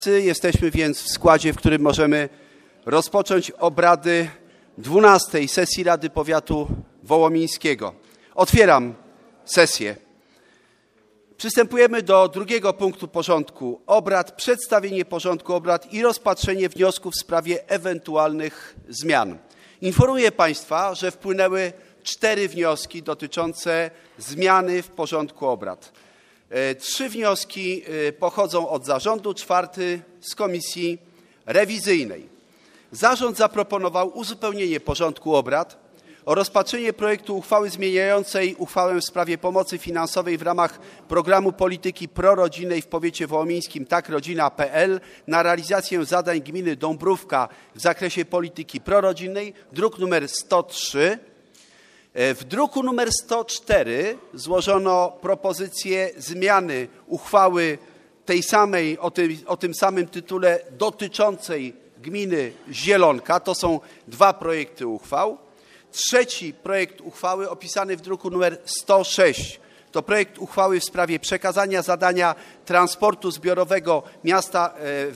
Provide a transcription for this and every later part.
Jesteśmy więc w składzie, w którym możemy rozpocząć obrady 12. sesji Rady Powiatu Wołomińskiego. Otwieram sesję. Przystępujemy do drugiego punktu porządku obrad, przedstawienie porządku obrad i rozpatrzenie wniosków w sprawie ewentualnych zmian. Informuję Państwa, że wpłynęły 4 wnioski dotyczące zmiany w porządku obrad. 3 wnioski pochodzą od zarządu, 4 z komisji rewizyjnej. Zarząd zaproponował uzupełnienie porządku obrad o rozpatrzenie projektu uchwały zmieniającej uchwałę w sprawie pomocy finansowej w ramach programu polityki prorodzinnej w powiecie wołomińskim Tak Rodzina.pl na realizację zadań gminy Dąbrówka w zakresie polityki prorodzinnej, druk nr 103. W druku nr 104 złożono propozycję zmiany uchwały tej samej, o tym samym tytule dotyczącej gminy Zielonka. To są 2 projekty uchwał. Trzeci projekt uchwały opisany w druku nr 106 to projekt uchwały w sprawie przekazania zadania transportu zbiorowego miasta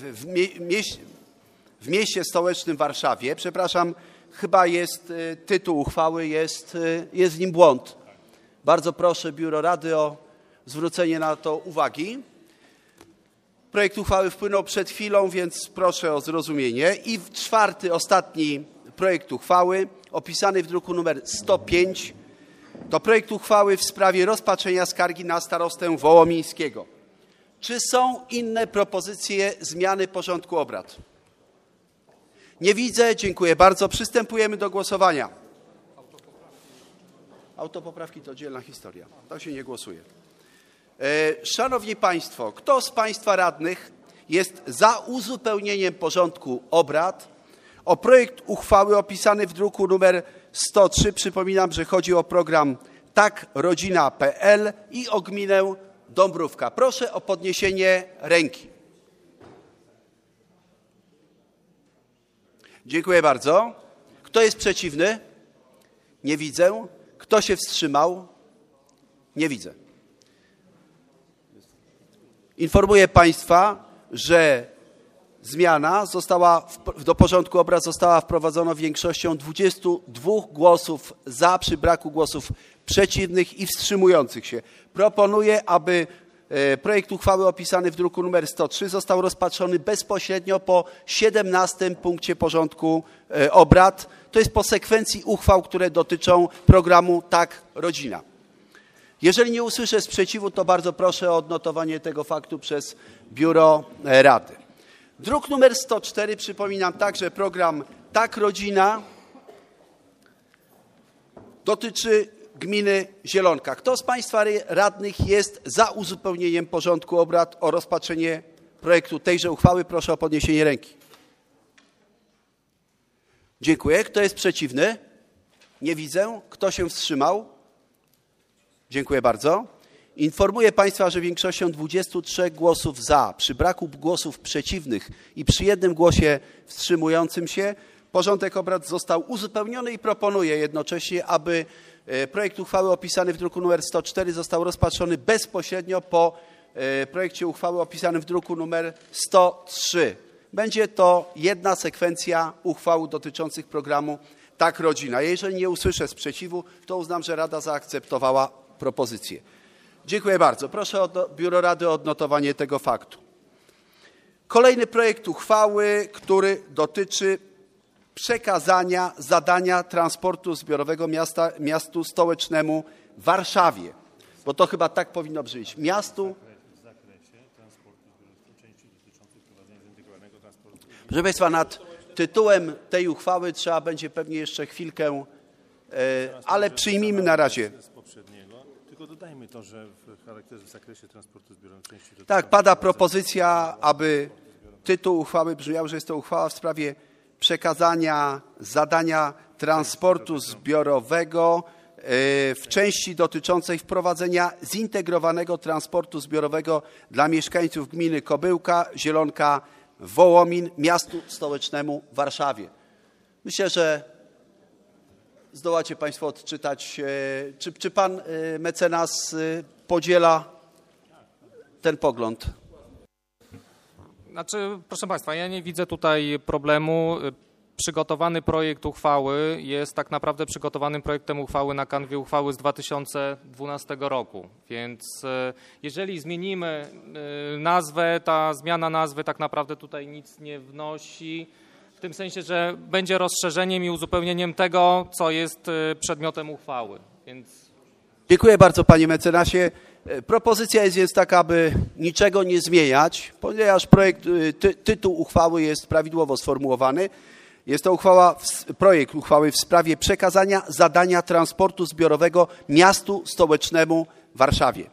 w mieście stołecznym Warszawie. Przepraszam, chyba jest tytuł uchwały, jest w nim błąd. Bardzo proszę Biuro Rady o zwrócenie na to uwagi. Projekt uchwały wpłynął przed chwilą, więc proszę o zrozumienie. I 4. ostatni projekt uchwały opisany w druku nr 105 to projekt uchwały w sprawie rozpatrzenia skargi na starostę wołomińskiego. Czy są inne propozycje zmiany porządku obrad? Nie widzę. Dziękuję bardzo. Przystępujemy do głosowania. Autopoprawki to oddzielna historia. To się nie głosuje. Szanowni Państwo, kto z Państwa radnych jest za uzupełnieniem porządku obrad o projekt uchwały opisany w druku nr 103? Przypominam, że chodzi o program Tak Rodzina.pl i o gminę Dąbrówka. Proszę o podniesienie ręki. Dziękuję bardzo. Kto jest przeciwny? Nie widzę. Kto się wstrzymał? Nie widzę. Informuję Państwa, że zmiana do porządku obrad została wprowadzona większością 22 głosów za przy braku głosów przeciwnych i wstrzymujących się. Proponuję, aby projekt uchwały opisany w druku nr 103 został rozpatrzony bezpośrednio po 17. punkcie porządku obrad. To jest po sekwencji uchwał, które dotyczą programu Tak Rodzina. Jeżeli nie usłyszę sprzeciwu, to bardzo proszę o odnotowanie tego faktu przez Biuro Rady. Druk nr 104, przypominam także program Tak Rodzina, dotyczy gminy Zielonka. Kto z Państwa radnych jest za uzupełnieniem porządku obrad o rozpatrzenie projektu tejże uchwały? Proszę o podniesienie ręki. Dziękuję. Kto jest przeciwny? Nie widzę. Kto się wstrzymał? Dziękuję bardzo. Informuję Państwa, że większością 23 głosów za, przy braku głosów przeciwnych i przy 1 głosie wstrzymującym się, porządek obrad został uzupełniony i proponuję jednocześnie, aby projekt uchwały opisany w druku nr 104 został rozpatrzony bezpośrednio po projekcie uchwały opisanym w druku nr 103. Będzie to jedna sekwencja uchwał dotyczących programu Tak Rodzina. Jeżeli nie usłyszę sprzeciwu, to uznam, że Rada zaakceptowała propozycję. Dziękuję bardzo. Proszę Biuro Rady o odnotowanie tego faktu. Kolejny projekt uchwały, który dotyczy przekazania zadania transportu zbiorowego miastu stołecznemu Warszawie. Bo to chyba tak powinno brzmieć. Miastu. Proszę Państwa, nad tytułem tej uchwały trzeba będzie pewnie jeszcze chwilkę, ale przyjmijmy na razie. Tylko dodajmy to, że w charakterze w zakresie transportu zbiorowego części... Tak, pada propozycja, aby tytuł uchwały brzmiał, że jest to uchwała w sprawie przekazania zadania transportu zbiorowego w części dotyczącej wprowadzenia zintegrowanego transportu zbiorowego dla mieszkańców gminy Kobyłka, Zielonka, Wołomin, miastu stołecznemu Warszawie. Myślę, że zdołacie Państwo odczytać, czy pan mecenas podziela ten pogląd? Znaczy, proszę Państwa, ja nie widzę tutaj problemu. Przygotowany projekt uchwały jest tak naprawdę przygotowanym projektem uchwały na kanwie uchwały z 2012 roku, więc jeżeli zmienimy nazwę, ta zmiana nazwy tak naprawdę tutaj nic nie wnosi, w tym sensie, że będzie rozszerzeniem i uzupełnieniem tego, co jest przedmiotem uchwały. Więc... Dziękuję bardzo, panie mecenasie. Propozycja jest więc taka, aby niczego nie zmieniać, ponieważ tytuł uchwały jest prawidłowo sformułowany. Jest to projekt uchwały w sprawie przekazania zadania transportu zbiorowego miastu stołecznemu Warszawie.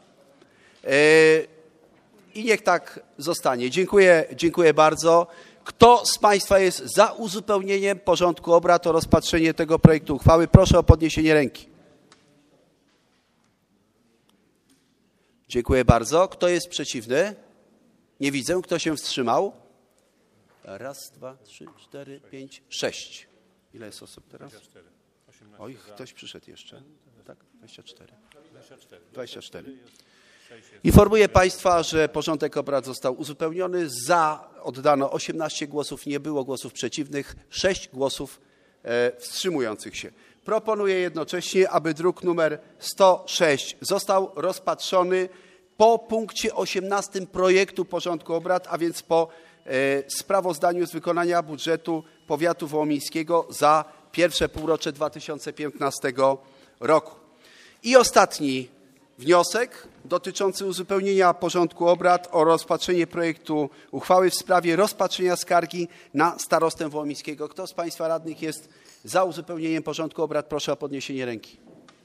I niech tak zostanie. Dziękuję bardzo. Kto z Państwa jest za uzupełnieniem porządku obrad o rozpatrzenie tego projektu uchwały? Proszę o podniesienie ręki. Dziękuję bardzo. Kto jest przeciwny? Nie widzę. Kto się wstrzymał? Raz, 2, 3, 4, 5, 6. Ile jest osób teraz? 24. Oj, ktoś przyszedł jeszcze. Tak, 24. 24. Informuję Państwa, że porządek obrad został uzupełniony. Za oddano 18 głosów, nie było głosów przeciwnych, 6 głosów wstrzymujących się. Proponuję jednocześnie, aby druk numer 106 został rozpatrzony po punkcie 18 projektu porządku obrad, a więc po sprawozdaniu z wykonania budżetu powiatu wołomińskiego za pierwsze półrocze 2015 roku. I ostatni wniosek dotyczący uzupełnienia porządku obrad o rozpatrzenie projektu uchwały w sprawie rozpatrzenia skargi na starostę wołomińskiego. Kto z Państwa radnych jest za uzupełnieniem porządku obrad? Proszę o podniesienie ręki.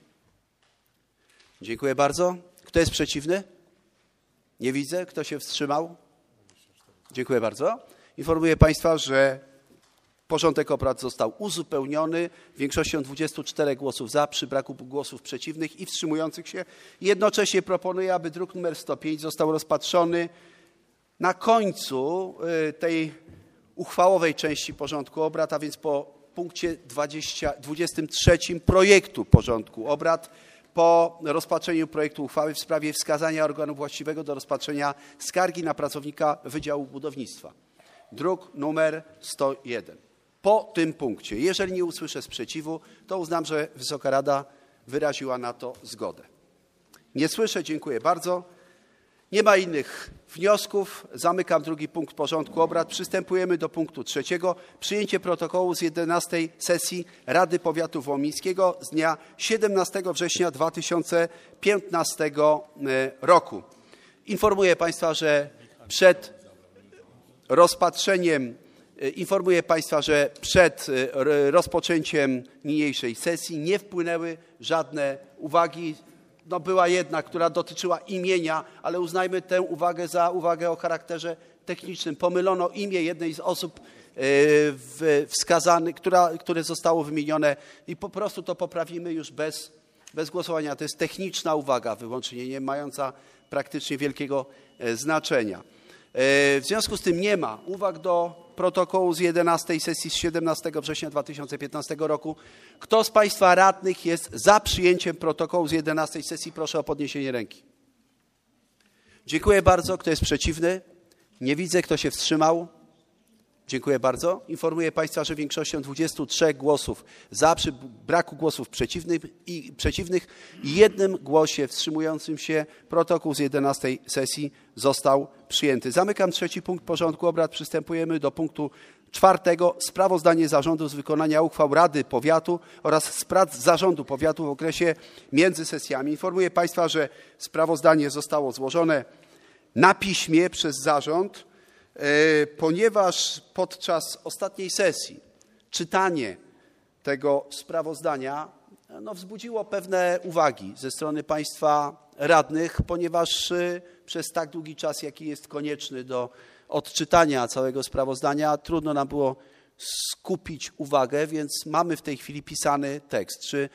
Dziękuję bardzo. Kto jest przeciwny? Nie widzę. Kto się wstrzymał? Dziękuję bardzo. Informuję Państwa, że porządek obrad został uzupełniony większością 24 głosów za, przy braku głosów przeciwnych i wstrzymujących się. Jednocześnie proponuję, aby druk nr 105 został rozpatrzony na końcu tej uchwałowej części porządku obrad, a więc po punkcie 23 projektu porządku obrad, po rozpatrzeniu projektu uchwały w sprawie wskazania organu właściwego do rozpatrzenia skargi na pracownika Wydziału Budownictwa. Druk numer 101. Po tym punkcie, jeżeli nie usłyszę sprzeciwu, to uznam, że Wysoka Rada wyraziła na to zgodę. Nie słyszę, dziękuję bardzo. Nie ma innych wniosków. Zamykam drugi punkt porządku obrad. Przystępujemy do punktu trzeciego. Przyjęcie protokołu z 11 sesji Rady Powiatu Wołomińskiego z dnia 17 września 2015 roku. Informuję Państwa, że przed rozpoczęciem niniejszej sesji nie wpłynęły żadne uwagi. No, była jedna, która dotyczyła imienia, ale uznajmy tę uwagę za uwagę o charakterze technicznym. Pomylono imię jednej z osób wskazanych, które zostało wymienione i po prostu to poprawimy już bez głosowania. To jest techniczna uwaga wyłącznie, nie mająca praktycznie wielkiego znaczenia. W związku z tym nie ma uwag do protokołu z 11 sesji z 17 września 2015 roku. Kto z Państwa radnych jest za przyjęciem protokołu z 11 sesji? Proszę o podniesienie ręki. Dziękuję bardzo. Kto jest przeciwny? Nie widzę. Kto się wstrzymał? Dziękuję bardzo. Informuję Państwa, że większością 23 głosów za, przy braku głosów przeciwnych i jednym głosie wstrzymującym się protokół z 11 sesji został przyjęty. Zamykam trzeci punkt porządku obrad. Przystępujemy do punktu czwartego. Sprawozdanie zarządu z wykonania uchwał Rady Powiatu oraz z prac zarządu powiatu w okresie między sesjami. Informuję Państwa, że sprawozdanie zostało złożone na piśmie przez zarząd, ponieważ podczas ostatniej sesji czytanie tego sprawozdania wzbudziło pewne uwagi ze strony Państwa radnych, ponieważ przez tak długi czas, jaki jest konieczny do odczytania całego sprawozdania, trudno nam było skupić uwagę, więc mamy w tej chwili pisany tekst. Czy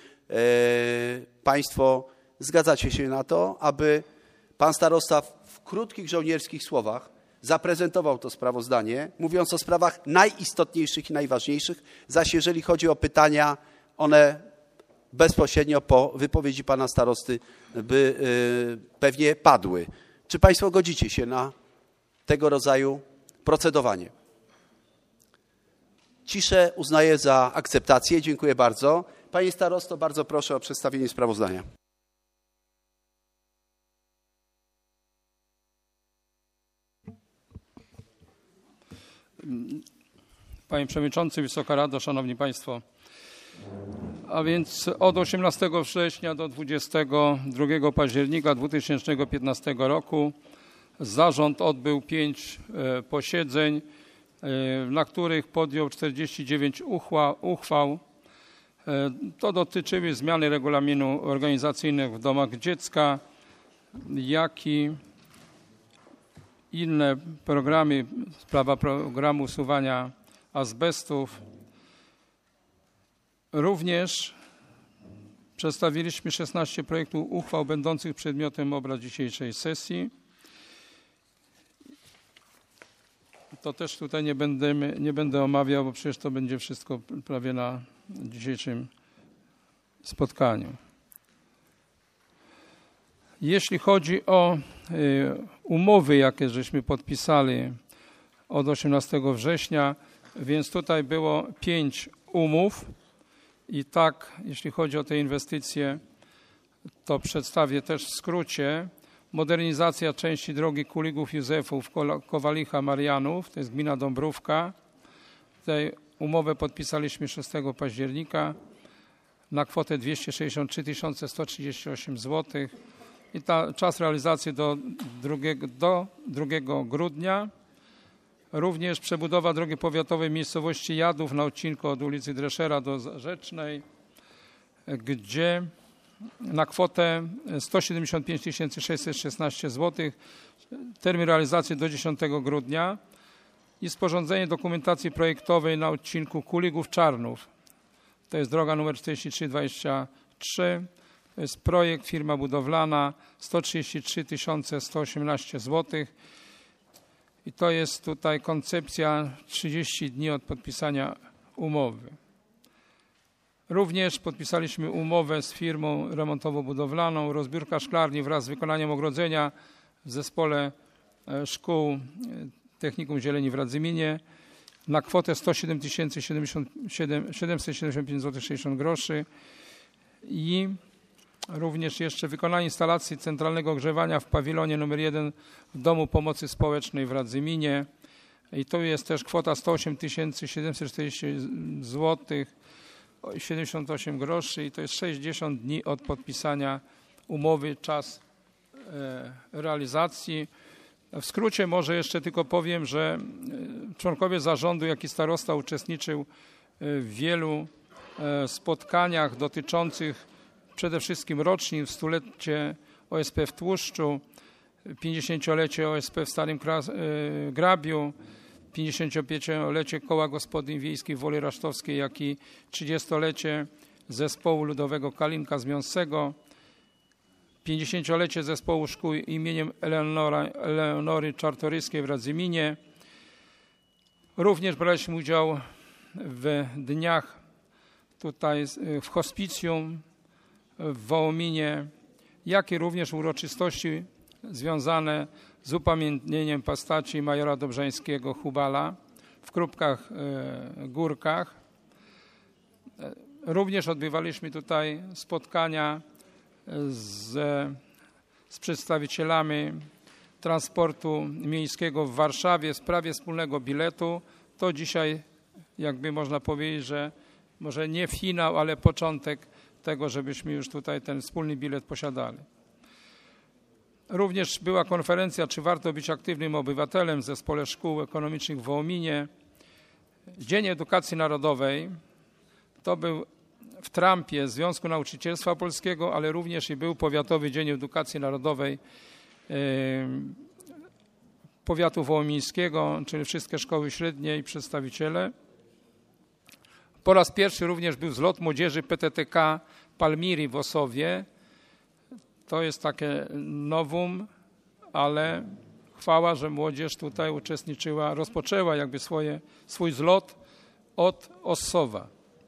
Państwo zgadzacie się na to, aby pan starosta w krótkich żołnierskich słowach zaprezentował to sprawozdanie, mówiąc o sprawach najistotniejszych i najważniejszych, zaś jeżeli chodzi o pytania, one bezpośrednio po wypowiedzi pana starosty by pewnie padły. Czy Państwo godzicie się na tego rodzaju procedowanie. Ciszę uznaję za akceptację. Dziękuję bardzo. Panie starosto, bardzo proszę o przedstawienie sprawozdania. Panie Przewodniczący, Wysoka Rado, Szanowni Państwo. A więc od 18 września do 22 października 2015 roku zarząd odbył 5 posiedzeń, na których podjął 49 uchwał. To dotyczyły zmiany regulaminu organizacyjnych w domach dziecka, jak i inne programy, sprawa programu usuwania azbestów. Również przedstawiliśmy 16 projektów uchwał będących przedmiotem obrad dzisiejszej sesji. To też tutaj nie będę omawiał, bo przecież to będzie wszystko prawie na dzisiejszym spotkaniu. Jeśli chodzi o umowy, jakie żeśmy podpisali od 18 września, więc tutaj było 5 umów i tak, jeśli chodzi o te inwestycje, to przedstawię też w skrócie. Modernizacja części drogi Kuligów Józefów, Kowalicha Marianów, to jest gmina Dąbrówka. Tutaj umowę podpisaliśmy 6 października na kwotę 263 138 zł i czas realizacji do 2 grudnia. Również przebudowa drogi powiatowej miejscowości Jadów na odcinku od ulicy Dreszera do Rzecznej, gdzie na kwotę 175 616 zł, termin realizacji do 10 grudnia i sporządzenie dokumentacji projektowej na odcinku Kuligów-Czarnów. To jest droga nr 4323, to jest projekt, firma budowlana, 133 118 zł i to jest tutaj koncepcja 30 dni od podpisania umowy. Również podpisaliśmy umowę z firmą remontowo-budowlaną, rozbiórka szklarni wraz z wykonaniem ogrodzenia w zespole szkół Technikum Zieleni w Radzyminie na kwotę 107 775 zł 60 groszy i również jeszcze wykonanie instalacji centralnego ogrzewania w pawilonie nr 1 w Domu Pomocy Społecznej w Radzyminie i tu jest też kwota 108 740 zł 78 groszy i to jest 60 dni od podpisania umowy, czas realizacji. W skrócie może jeszcze tylko powiem, że członkowie zarządu, jak i starosta uczestniczył w wielu spotkaniach dotyczących przede wszystkim rocznin, 100-lecie OSP w Tłuszczu, 50-lecie OSP w Starym Grabiu, 55-lecie Koła Gospodyń Wiejskich Woli Rasztowskiej, jak i 30-lecie Zespołu Ludowego Kalinka z Miąsego, 50-lecie Zespołu Szkół imieniem Eleonory Czartoryskiej w Radzyminie. Również braliśmy udział w dniach tutaj w hospicjum w Wołominie, jak i również uroczystości związane z upamiętnieniem postaci majora Dobrzańskiego Hubala w Krupkach Górkach. Również odbywaliśmy tutaj spotkania z przedstawicielami transportu miejskiego w Warszawie w sprawie wspólnego biletu. To dzisiaj jakby można powiedzieć, że może nie finał, ale początek tego, żebyśmy już tutaj ten wspólny bilet posiadali. Również była konferencja, czy warto być aktywnym obywatelem w Zespole Szkół Ekonomicznych w Wołominie. Dzień Edukacji Narodowej to był w trampie Związku Nauczycielstwa Polskiego, ale również i był Powiatowy Dzień Edukacji Narodowej Powiatu Wołomińskiego, czyli wszystkie szkoły średnie i przedstawiciele. Po raz pierwszy również był zlot młodzieży PTTK Palmiri w Osowie. To jest takie novum, ale chwała, że młodzież tutaj uczestniczyła, rozpoczęła jakby swój zlot od Ossowa.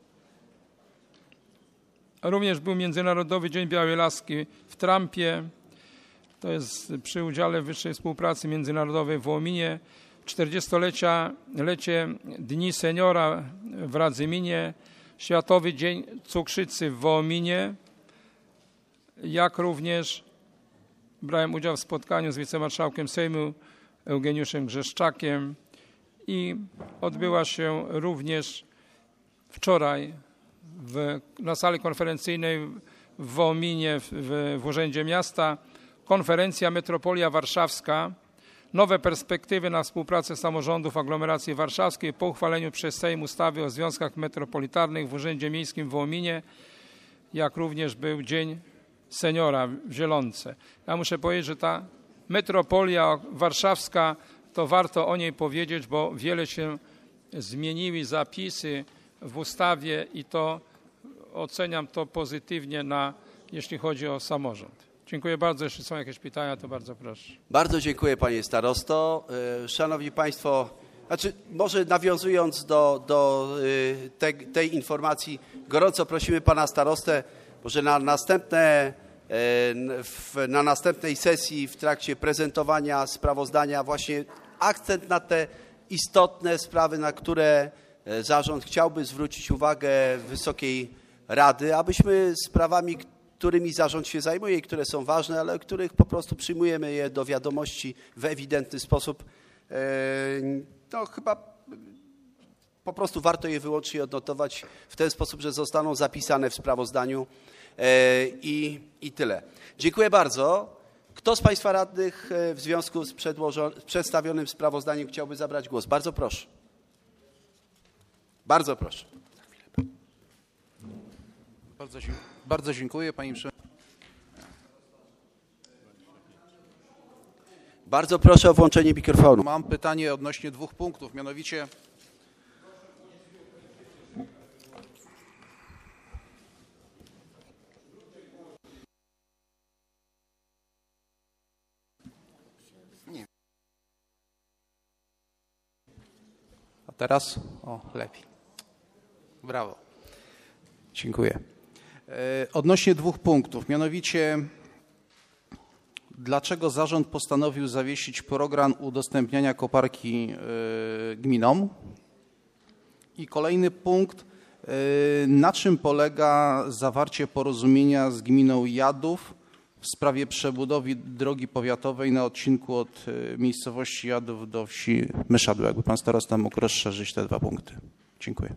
Również był Międzynarodowy Dzień Białej Laski w Trampie. To jest przy udziale Wyższej Współpracy Międzynarodowej w Wołominie. 40-lecie Dni Seniora w Radzyminie, Światowy Dzień Cukrzycy w Wołominie, jak również brałem udział w spotkaniu z wicemarszałkiem Sejmu Eugeniuszem Grzeszczakiem i odbyła się również wczoraj na sali konferencyjnej w Wołominie w Urzędzie Miasta konferencja Metropolia Warszawska. Nowe perspektywy na współpracę samorządów aglomeracji warszawskiej po uchwaleniu przez Sejm ustawy o związkach metropolitarnych w Urzędzie Miejskim w Wołominie, jak również był Dzień Seniora w Zielonce. Ja muszę powiedzieć, że ta metropolia warszawska, to warto o niej powiedzieć, bo wiele się zmieniły zapisy w ustawie i to oceniam to pozytywnie, jeśli chodzi o samorząd. Dziękuję bardzo. Jeśli są jakieś pytania, to bardzo proszę. Bardzo dziękuję, panie starosto. Szanowni państwo, może nawiązując do tej informacji, gorąco prosimy pana starostę, może na następnej sesji w trakcie prezentowania sprawozdania właśnie akcent na te istotne sprawy, na które zarząd chciałby zwrócić uwagę Wysokiej Rady, abyśmy sprawami, którymi zarząd się zajmuje i które są ważne, ale których po prostu przyjmujemy je do wiadomości w ewidentny sposób, to chyba po prostu warto je wyłącznie odnotować w ten sposób, że zostaną zapisane w sprawozdaniu i tyle. Dziękuję bardzo. Kto z państwa radnych w związku z przedstawionym sprawozdaniem chciałby zabrać głos? Bardzo proszę. Bardzo proszę. Bardzo dziękuję, panie przewodniczący. Bardzo proszę o włączenie mikrofonu. Mam pytanie odnośnie 2 punktów, mianowicie a teraz? O, lepiej. Brawo. Dziękuję. Odnośnie 2 punktów, mianowicie dlaczego zarząd postanowił zawiesić program udostępniania koparki gminom? I kolejny punkt, na czym polega zawarcie porozumienia z gminą Jadów w sprawie przebudowy drogi powiatowej na odcinku od miejscowości Jadów do wsi Myszadło? Jakby pan starosta mógł rozszerzyć te 2 punkty. Dziękuję.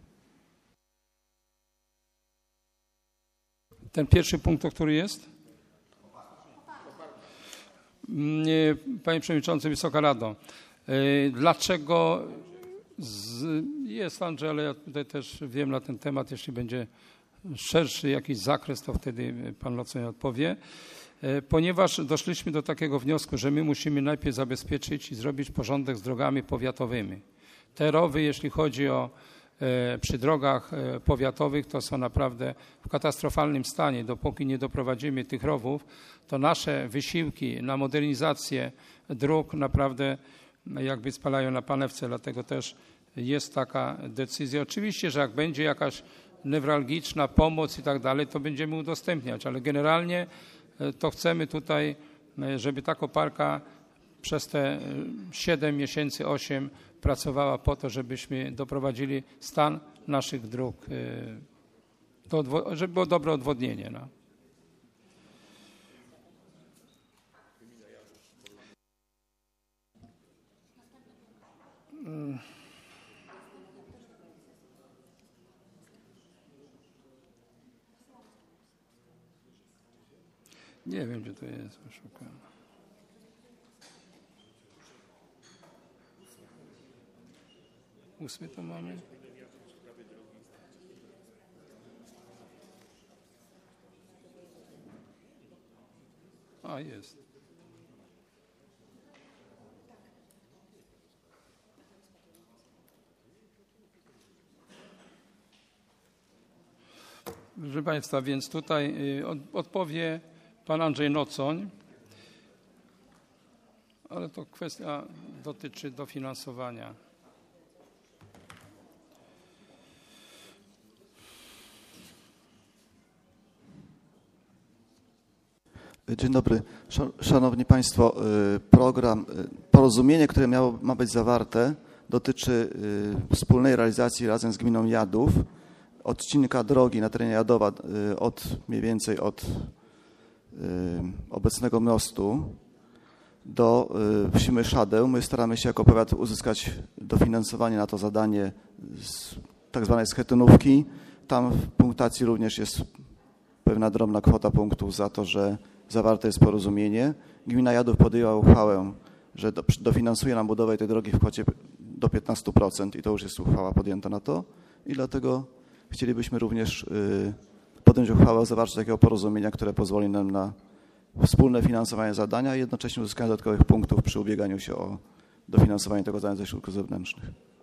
Ten pierwszy punkt, to który jest? Panie Przewodniczący, Wysoka Rado, dlaczego jest Andrzej, ale ja tutaj też wiem na ten temat, jeśli będzie szerszy jakiś zakres, to wtedy pan Locoń odpowie. Ponieważ doszliśmy do takiego wniosku, że my musimy najpierw zabezpieczyć i zrobić porządek z drogami powiatowymi. Te rowy, jeśli chodzi o przy drogach powiatowych, to są naprawdę w katastrofalnym stanie. Dopóki nie doprowadzimy tych rowów, to nasze wysiłki na modernizację dróg naprawdę jakby spalają na panewce, dlatego też jest taka decyzja. Oczywiście, że jak będzie jakaś newralgiczna pomoc i tak dalej, to będziemy udostępniać, ale generalnie to chcemy tutaj, żeby ta koparka przez te 7 miesięcy, 8 pracowała po to, żebyśmy doprowadzili stan naszych dróg, żeby było dobre odwodnienie. No. Nie wiem, gdzie to jest. Szukam. Ósmy to mamy. A, jest. Proszę Państwa, więc tutaj odpowie pan Andrzej Nocoń, ale to kwestia dotyczy dofinansowania. Dzień dobry. Szanowni Państwo, porozumienie, które ma być zawarte, dotyczy wspólnej realizacji razem z gminą Jadów odcinka drogi na terenie Jadowa mniej więcej od obecnego mostu do wsi Myszadeł. My staramy się jako powiat uzyskać dofinansowanie na to zadanie z tak zwanej schetynówki. Tam w punktacji również jest pewna drobna kwota punktów za to, że zawarte jest porozumienie. Gmina Jadów podjęła uchwałę, że dofinansuje nam budowę tej drogi w kwocie do 15% i to już jest uchwała podjęta na to. I dlatego chcielibyśmy również podjąć uchwałę o zawarciu takiego porozumienia, które pozwoli nam na wspólne finansowanie zadania i jednocześnie uzyskanie dodatkowych punktów przy ubieganiu się o dofinansowanie tego zadania ze środków zewnętrznych.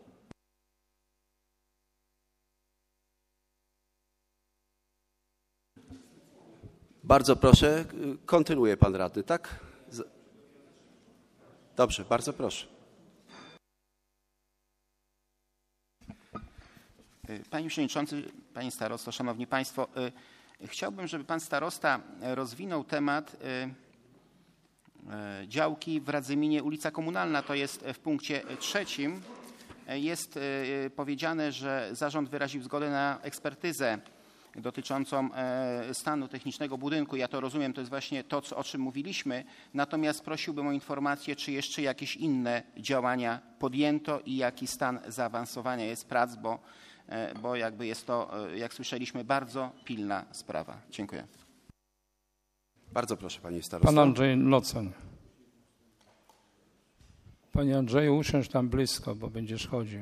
Bardzo proszę, kontynuuje pan radny, tak? Dobrze, bardzo proszę. Panie Przewodniczący, Panie Starosto, Szanowni Państwo, chciałbym, żeby Pan Starosta rozwinął temat działki w Radzyminie, ulica Komunalna, to jest w punkcie 3. Jest powiedziane, że zarząd wyraził zgodę na ekspertyzę dotyczącą stanu technicznego budynku. Ja to rozumiem, to jest właśnie to, o czym mówiliśmy. Natomiast prosiłbym o informację, czy jeszcze jakieś inne działania podjęto i jaki stan zaawansowania jest prac, bo jakby jest to, jak słyszeliśmy, bardzo pilna sprawa. Dziękuję. Bardzo proszę, panie starosto. Pan Andrzej Locen. Panie Andrzeju, usiądź tam blisko, bo będziesz chodził.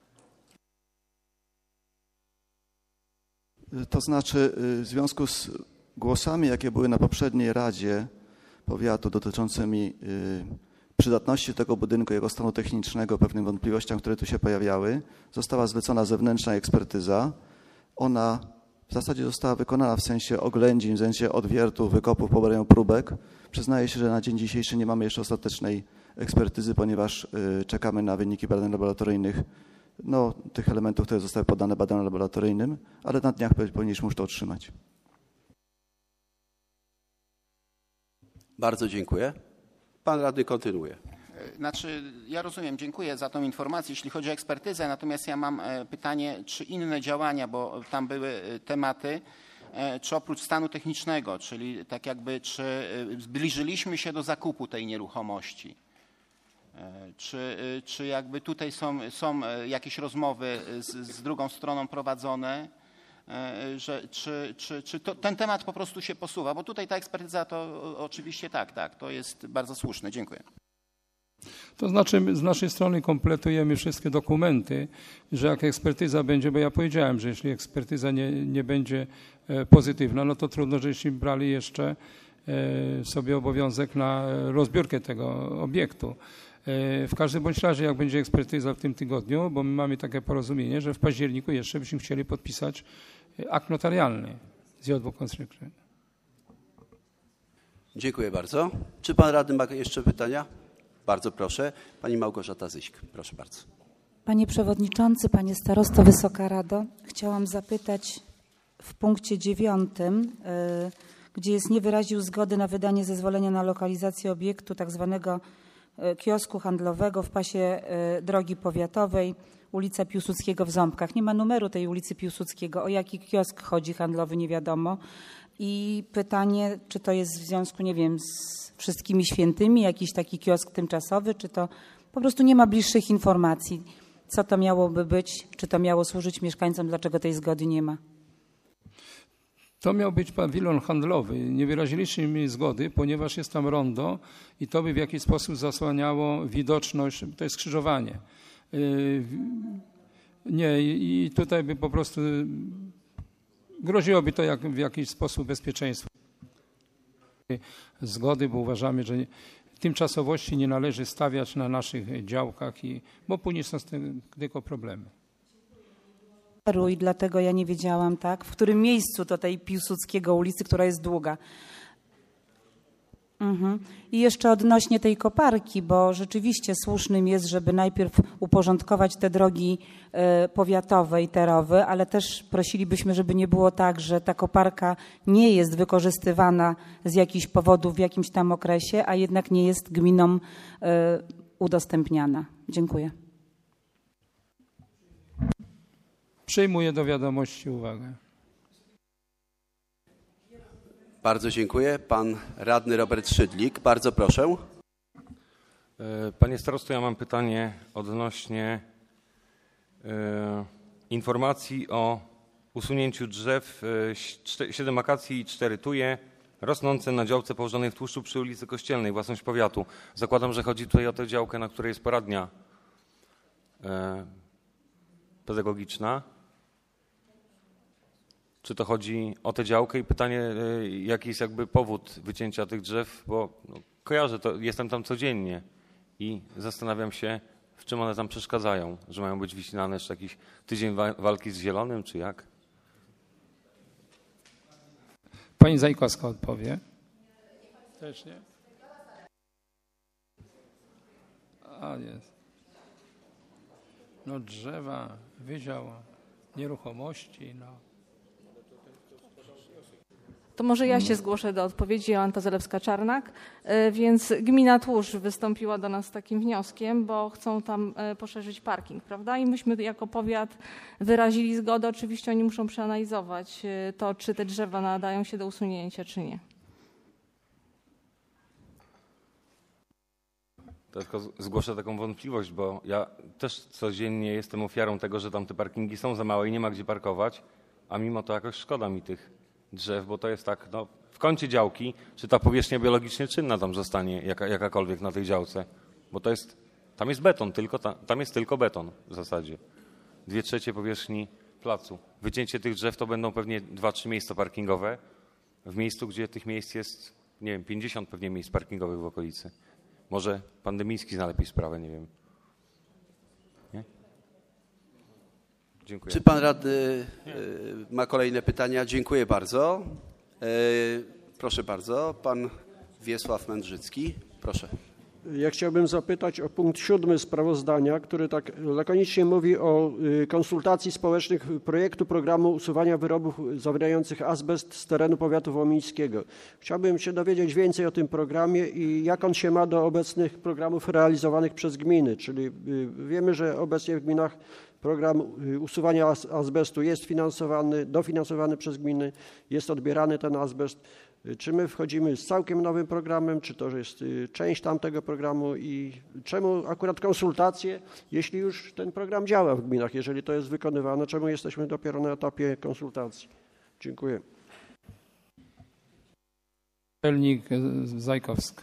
To znaczy w związku z głosami, jakie były na poprzedniej Radzie Powiatu dotyczącymi przydatności tego budynku, jego stanu technicznego, pewnym wątpliwościom, które tu się pojawiały, została zlecona zewnętrzna ekspertyza. Ona w zasadzie została wykonana w sensie oględzin, w sensie odwiertów, wykopów, pobierania próbek. Przyznaję się, że na dzień dzisiejszy nie mamy jeszcze ostatecznej ekspertyzy, ponieważ czekamy na wyniki badań laboratoryjnych, tych elementów, które zostały poddane badaniom laboratoryjnym, ale na dniach powinniśmy już to otrzymać. Bardzo dziękuję. Pan radny kontynuuje. Znaczy, ja rozumiem, dziękuję za tą informację, jeśli chodzi o ekspertyzę, natomiast ja mam pytanie, czy inne działania, bo tam były tematy, czy oprócz stanu technicznego, czyli tak jakby, czy zbliżyliśmy się do zakupu tej nieruchomości? Czy jakby tutaj są jakieś rozmowy z drugą stroną prowadzone, czy ten temat po prostu się posuwa? Bo tutaj ta ekspertyza to oczywiście tak, to jest bardzo słuszne. Dziękuję. To znaczy z naszej strony kompletujemy wszystkie dokumenty, że jak ekspertyza będzie, bo ja powiedziałem, że jeśli ekspertyza nie będzie pozytywna, no to trudno, żeśmy brali jeszcze sobie obowiązek na rozbiórkę tego obiektu. W każdym bądź razie, jak będzie ekspertyza w tym tygodniu, bo my mamy takie porozumienie, że w październiku jeszcze byśmy chcieli podpisać akt notarialny z JW Construction. Dziękuję bardzo. Czy pan radny ma jeszcze pytania? Bardzo proszę. Pani Małgorzata Zyśk. Proszę bardzo. Panie Przewodniczący, Panie Starosto, Wysoka Rado. Chciałam zapytać w punkcie 9, gdzie jest nie wyraził zgody na wydanie zezwolenia na lokalizację obiektu tak zwanego kiosku handlowego w pasie drogi powiatowej, ulica Piłsudskiego w Ząbkach. Nie ma numeru tej ulicy Piłsudskiego. O jaki kiosk chodzi handlowy, nie wiadomo. I pytanie, czy to jest w związku, nie wiem, z wszystkimi świętymi, jakiś taki kiosk tymczasowy, czy to po prostu nie ma bliższych informacji, co to miałoby być, czy to miało służyć mieszkańcom, dlaczego tej zgody nie ma. To miał być pawilon handlowy. Nie wyraziliśmy zgody, ponieważ jest tam rondo i to by w jakiś sposób zasłaniało widoczność, to jest skrzyżowanie. Nie, i tutaj by po prostu groziłoby to w jakiś sposób bezpieczeństwu. Zgody, bo uważamy, że tymczasowości nie należy stawiać na naszych działkach, bo później są z tym tylko problemy. I dlatego ja nie wiedziałam, tak, w którym miejscu to tej Piłsudskiego ulicy, która jest długa. I jeszcze odnośnie tej koparki, bo rzeczywiście słusznym jest, żeby najpierw uporządkować te drogi powiatowe i terowe, ale też prosilibyśmy, żeby nie było tak, że ta koparka nie jest wykorzystywana z jakichś powodów w jakimś tam okresie, a jednak nie jest gminą udostępniana. Dziękuję. Przyjmuję do wiadomości uwagę. Bardzo dziękuję. Pan radny Robert Szydlik. Bardzo proszę. Panie starosto, ja mam pytanie odnośnie informacji o usunięciu drzew 7 akacji i 4 tuje rosnące na działce położonej w Tłuszczu przy ulicy Kościelnej, własność powiatu. Zakładam, że chodzi tutaj o tę działkę, na której jest poradnia pedagogiczna. Czy to chodzi o tę działkę i pytanie, jaki jest jakby powód wycięcia tych drzew, bo kojarzę to, jestem tam codziennie i zastanawiam się, w czym one tam przeszkadzają, że mają być wycinane jeszcze jakiś tydzień walki z zielonym, czy jak? Pani Zajkowska odpowie. Też nie? A jest. No drzewa, Wydział Nieruchomości, no. To może ja się zgłoszę do odpowiedzi, Joanna Zalewska-Czarnak. Więc gmina Tłuszcz wystąpiła do nas z takim wnioskiem, bo chcą tam poszerzyć parking, prawda? I myśmy jako powiat wyrazili zgodę. Oczywiście oni muszą przeanalizować to, czy te drzewa nadają się do usunięcia, czy nie. Tylko zgłoszę taką wątpliwość, bo ja też codziennie jestem ofiarą tego, że tam te parkingi są za małe i nie ma gdzie parkować, a mimo to jakoś szkoda mi tych drzew, bo to jest tak, no, w kącie działki, czy ta powierzchnia biologicznie czynna tam zostanie jakakolwiek na tej działce, bo to jest, tam jest beton, tam jest tylko beton w zasadzie. 2/3 powierzchni placu. Wycięcie tych drzew to będą pewnie 2-3 miejsca parkingowe w miejscu, gdzie tych miejsc jest, nie wiem, 50 pewnie miejsc parkingowych w okolicy. Może pan Demiński zna lepiej sprawę, nie wiem. Nie? Dziękuję. Czy pan radny ma kolejne pytania? Dziękuję bardzo. Proszę bardzo, pan Wiesław Mędrzycki. Proszę. Ja chciałbym zapytać o punkt 7 sprawozdania, który tak lakonicznie mówi o konsultacji społecznych projektu programu usuwania wyrobów zawierających azbest z terenu powiatu wołyńskiego. Chciałbym się dowiedzieć więcej o tym programie i jak on się ma do obecnych programów realizowanych przez gminy, czyli wiemy, że obecnie w gminach program usuwania azbestu jest dofinansowany przez gminy, jest odbierany ten azbest. Czy my wchodzimy z całkiem nowym programem, czy to jest część tamtego programu i czemu akurat konsultacje, jeśli już ten program działa w gminach, jeżeli to jest wykonywane, czemu jesteśmy dopiero na etapie konsultacji? Dziękuję. Naczelnik Zajkowska.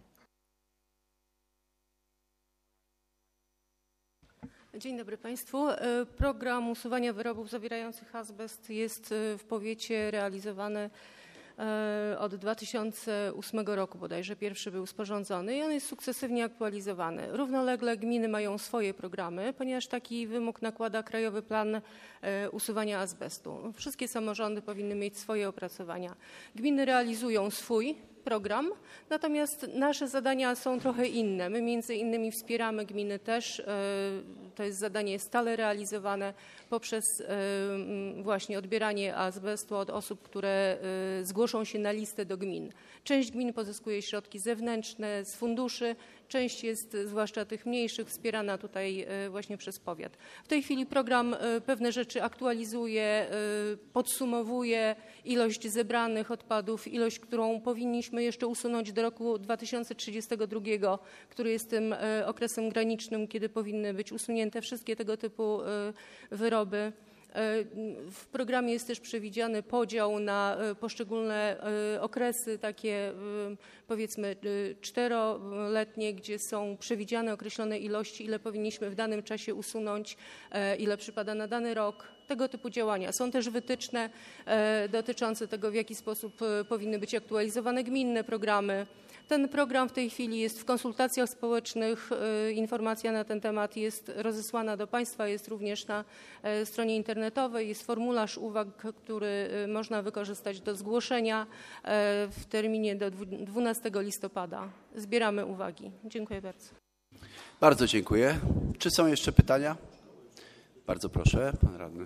Dzień dobry Państwu. Program usuwania wyrobów zawierających azbest jest w powiecie realizowany od 2008 roku bodajże pierwszy był sporządzony i on jest sukcesywnie aktualizowany. Równolegle gminy mają swoje programy, ponieważ taki wymóg nakłada Krajowy Plan Usuwania Azbestu. Wszystkie samorządy powinny mieć swoje opracowania. Gminy realizują swój program, natomiast nasze zadania są trochę inne. My między innymi wspieramy gminy też, to jest zadanie stale realizowane poprzez właśnie odbieranie azbestu od osób, które zgłoszą się na listę do gmin. Część gmin pozyskuje środki zewnętrzne z funduszy, część jest, zwłaszcza tych mniejszych, wspierana tutaj właśnie przez powiat. W tej chwili program pewne rzeczy aktualizuje, podsumowuje ilość zebranych odpadów, ilość, którą powinniśmy jeszcze usunąć do roku 2032, który jest tym okresem granicznym, kiedy powinny być usunięte wszystkie tego typu wyroby. W programie jest też przewidziany podział na poszczególne okresy, takie powiedzmy 4-letnie, gdzie są przewidziane określone ilości, ile powinniśmy w danym czasie usunąć, ile przypada na dany rok. Tego typu działania. Są też wytyczne dotyczące tego, w jaki sposób powinny być aktualizowane gminne programy. Ten program w tej chwili jest w konsultacjach społecznych. Informacja na ten temat jest rozesłana do Państwa, jest również na stronie internetowej. Jest formularz uwag, który można wykorzystać do zgłoszenia w terminie do 12 listopada. Zbieramy uwagi. Dziękuję bardzo. Bardzo dziękuję. Czy są jeszcze pytania? Bardzo proszę, pan radny.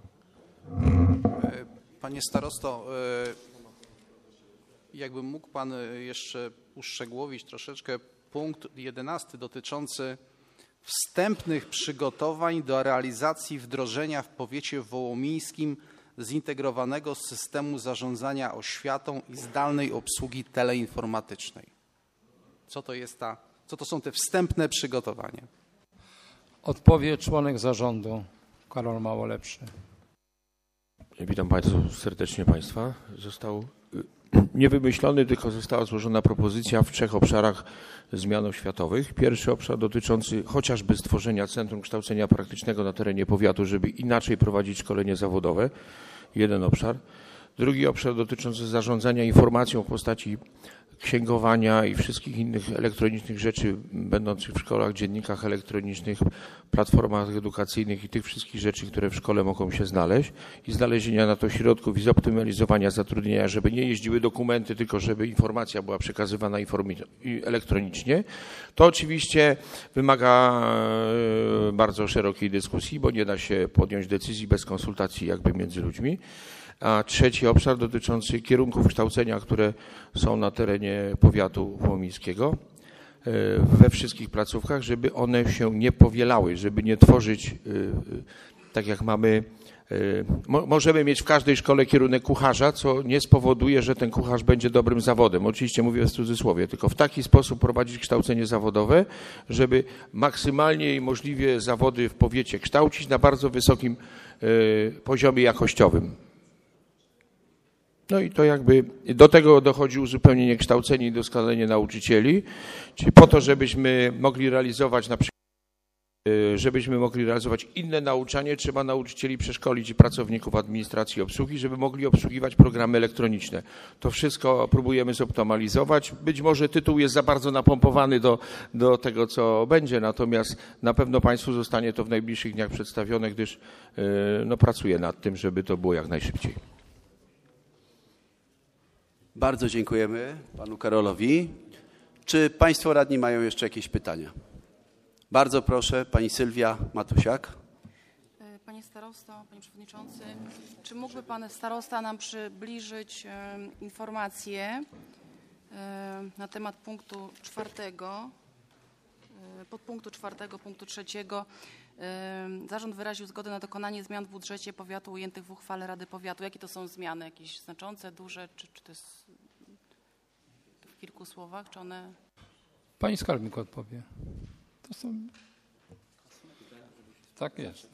Panie starosto, jakby mógł pan jeszcze uszczegółowić troszeczkę punkt 11 dotyczący wstępnych przygotowań do realizacji wdrożenia w powiecie wołomińskim zintegrowanego systemu zarządzania oświatą i zdalnej obsługi teleinformatycznej. Co to są te wstępne przygotowania? Odpowie członek zarządu, Karol Małolepszy. Witam bardzo serdecznie Państwa. Został nie wymyślony, tylko została złożona propozycja w 3 obszarach zmian oświatowych. Pierwszy obszar dotyczący chociażby stworzenia Centrum Kształcenia Praktycznego na terenie powiatu, żeby inaczej prowadzić szkolenie zawodowe. Jeden obszar. Drugi obszar dotyczący zarządzania informacją w postaci księgowania i wszystkich innych elektronicznych rzeczy będących w szkołach, dziennikach elektronicznych, platformach edukacyjnych i tych wszystkich rzeczy, które w szkole mogą się znaleźć i znalezienia na to środków i zoptymalizowania zatrudnienia, żeby nie jeździły dokumenty, tylko żeby informacja była przekazywana elektronicznie. To oczywiście wymaga bardzo szerokiej dyskusji, bo nie da się podjąć decyzji bez konsultacji jakby między ludźmi. A trzeci obszar dotyczący kierunków kształcenia, które są na terenie powiatu wołomińskiego we wszystkich placówkach, żeby one się nie powielały, żeby nie tworzyć, tak jak mamy, możemy mieć w każdej szkole kierunek kucharza, co nie spowoduje, że ten kucharz będzie dobrym zawodem. Oczywiście mówię w cudzysłowie, tylko w taki sposób prowadzić kształcenie zawodowe, żeby maksymalnie i możliwie zawody w powiecie kształcić na bardzo wysokim poziomie jakościowym. No i to jakby do tego dochodzi uzupełnienie kształcenia i doskonalenie nauczycieli, czyli po to, żebyśmy mogli realizować inne nauczanie, trzeba nauczycieli przeszkolić i pracowników administracji i obsługi, żeby mogli obsługiwać programy elektroniczne. To wszystko próbujemy zoptymalizować. Być może tytuł jest za bardzo napompowany do tego, co będzie, natomiast na pewno Państwu zostanie to w najbliższych dniach przedstawione, gdyż pracuję nad tym, żeby to było jak najszybciej. Bardzo dziękujemy panu Karolowi. Czy państwo radni mają jeszcze jakieś pytania? Bardzo proszę, pani Sylwia Matusiak. Panie starosto, panie przewodniczący, czy mógłby pan starosta nam przybliżyć informacje na temat punktu 4, podpunktu 4, punktu 3. Zarząd wyraził zgodę na dokonanie zmian w budżecie powiatu ujętych w uchwale Rady Powiatu. Jakie to są zmiany? Jakieś znaczące, duże? Czy to jest w kilku słowach? Czy one... Pani skarbnik odpowie. To są... Tak jest.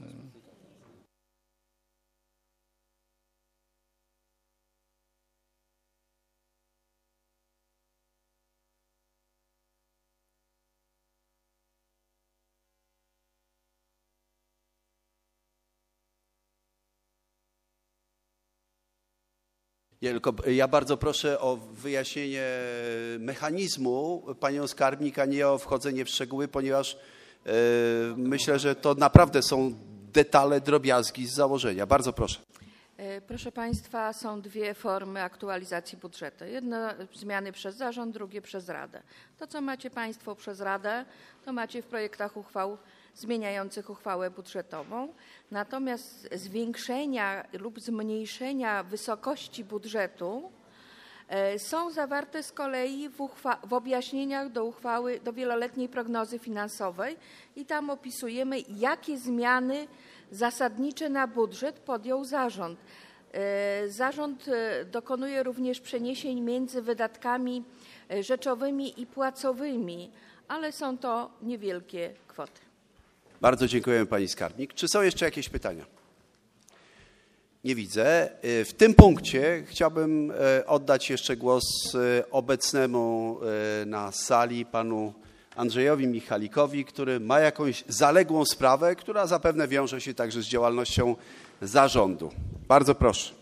Ja bardzo proszę o wyjaśnienie mechanizmu panią skarbnik, a nie o wchodzenie w szczegóły, ponieważ myślę, że to naprawdę są detale, drobiazgi z założenia. Bardzo proszę. Proszę Państwa, są 2 formy aktualizacji budżetu. Jedne zmiany przez zarząd, drugie przez Radę. To, co macie Państwo przez Radę, to macie w projektach uchwał zmieniających uchwałę budżetową. Natomiast zwiększenia lub zmniejszenia wysokości budżetu są zawarte z kolei w objaśnieniach do uchwały, do wieloletniej prognozy finansowej i tam opisujemy, jakie zmiany zasadnicze na budżet podjął zarząd. Zarząd dokonuje również przeniesień między wydatkami rzeczowymi i płacowymi, ale są to niewielkie kwoty. Bardzo dziękuję pani skarbnik. Czy są jeszcze jakieś pytania? Nie widzę. W tym punkcie chciałbym oddać jeszcze głos obecnemu na sali panu Andrzejowi Michalikowi, który ma jakąś zaległą sprawę, która zapewne wiąże się także z działalnością zarządu. Bardzo proszę.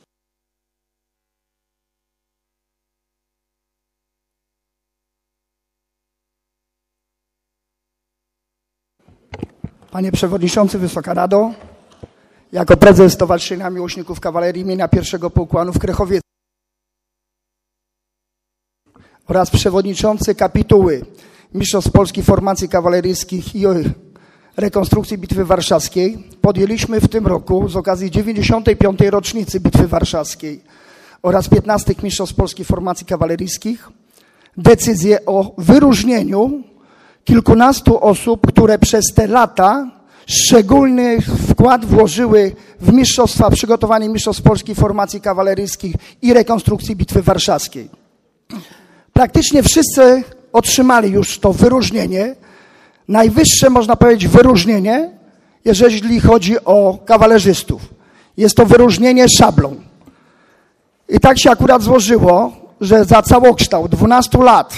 Panie Przewodniczący, Wysoka Rado, jako prezes Stowarzyszenia Miłośników Kawalerii imienia 1. Pułku w Krychowie oraz przewodniczący kapituły Mistrzostw Polski Formacji Kawaleryjskich i rekonstrukcji Bitwy Warszawskiej podjęliśmy w tym roku z okazji 95. rocznicy Bitwy Warszawskiej oraz 15. Mistrzostw Polski Formacji Kawaleryjskich decyzję o wyróżnieniu kilkunastu osób, które przez te lata szczególny wkład włożyły w mistrzostwa, przygotowanie mistrzostw Polski formacji kawaleryjskich i rekonstrukcji Bitwy Warszawskiej. Praktycznie wszyscy otrzymali już to wyróżnienie, najwyższe, można powiedzieć, wyróżnienie, jeżeli chodzi o kawalerzystów. Jest to wyróżnienie szablą. I tak się akurat złożyło, że za całokształt 12 lat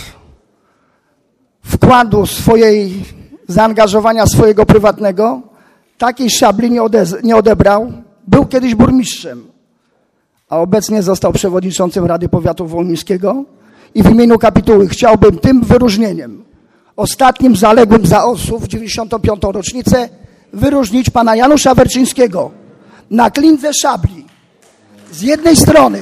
wkładu zaangażowania swojego prywatnego takiej szabli nie odebrał. Był kiedyś burmistrzem, a obecnie został przewodniczącym Rady Powiatu Wołomińskiego i w imieniu kapituły chciałbym tym wyróżnieniem, ostatnim zaległym za osób w 95. rocznicę, wyróżnić pana Janusza Werczyńskiego na klindze szabli. Z jednej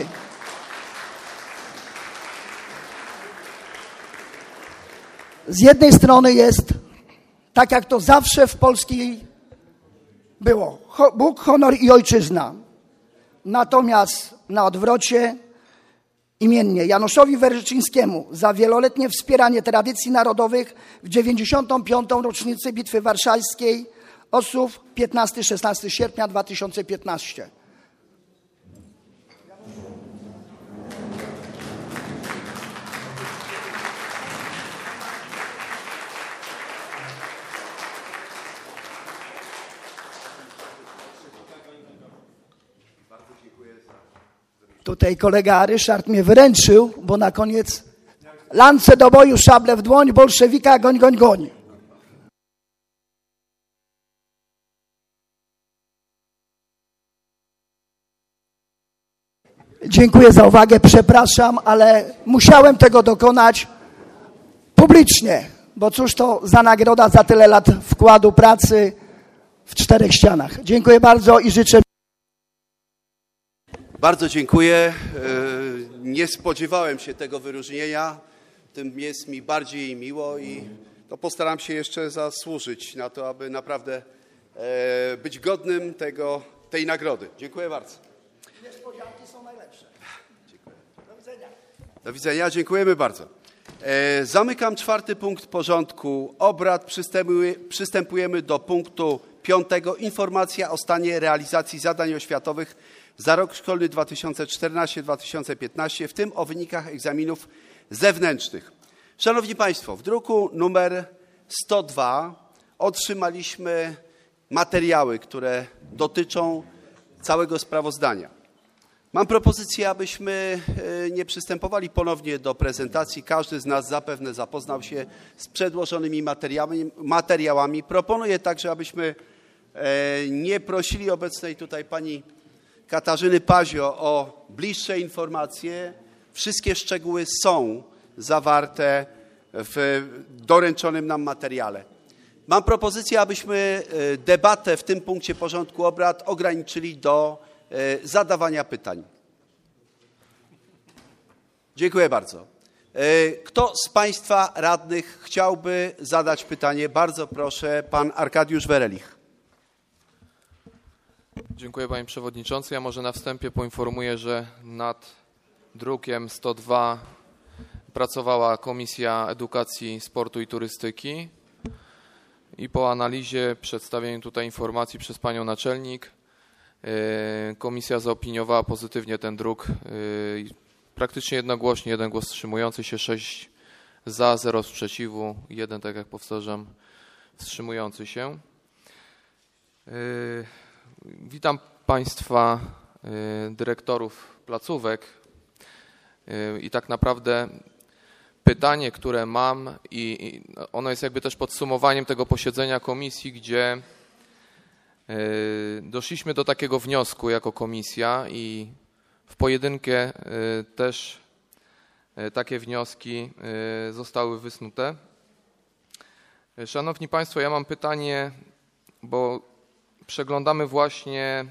strony jest, tak jak to zawsze w Polskiej było, Bóg, honor i ojczyzna. Natomiast na odwrocie imiennie Januszowi Werczyńskiemu za wieloletnie wspieranie tradycji narodowych w 95. rocznicę Bitwy Warszawskiej osób 15-16 sierpnia 2015. Tutaj kolega Ryszard mnie wyręczył, bo na koniec lance do boju, szable w dłoń, bolszewika, goń, goń, goń. Dziękuję za uwagę, przepraszam, ale musiałem tego dokonać publicznie, bo cóż to za nagroda za tyle lat wkładu pracy w 4 ścianach. Dziękuję bardzo i życzę. Bardzo dziękuję. Nie spodziewałem się tego wyróżnienia. Tym jest mi bardziej miło i to postaram się jeszcze zasłużyć na to, aby naprawdę być godnym tej nagrody. Dziękuję bardzo. Niespodzianki są najlepsze. Dziękuję. Do widzenia. Do widzenia. Dziękujemy bardzo. Zamykam 4. punkt porządku obrad. Przystępujemy do punktu 5. Informacja o stanie realizacji zadań oświatowych za rok szkolny 2014-2015, w tym o wynikach egzaminów zewnętrznych. Szanowni Państwo, w druku numer 102 otrzymaliśmy materiały, które dotyczą całego sprawozdania. Mam propozycję, abyśmy nie przystępowali ponownie do prezentacji. Każdy z nas zapewne zapoznał się z przedłożonymi materiałami. Proponuję także, abyśmy nie prosili obecnej tutaj pani Katarzyny Pazio o bliższe informacje. Wszystkie szczegóły są zawarte w doręczonym nam materiale. Mam propozycję, abyśmy debatę w tym punkcie porządku obrad ograniczyli do zadawania pytań. Dziękuję bardzo. Kto z Państwa radnych chciałby zadać pytanie? Bardzo proszę, pan Arkadiusz Werelich. Dziękuję panie przewodniczący. Ja może na wstępie poinformuję, że nad drukiem 102 pracowała Komisja Edukacji, Sportu i Turystyki i po analizie, przedstawieniu tutaj informacji przez panią naczelnik, komisja zaopiniowała pozytywnie ten druk, praktycznie jednogłośnie, 1 głos wstrzymujący się, 6 za, 0 sprzeciwu, 1, tak jak powtarzam, wstrzymujący się. Witam Państwa dyrektorów placówek i tak naprawdę pytanie, które mam i ono jest jakby też podsumowaniem tego posiedzenia komisji, gdzie doszliśmy do takiego wniosku jako komisja i w pojedynkę też takie wnioski zostały wysnute. Szanowni Państwo, ja mam pytanie, bo przeglądamy właśnie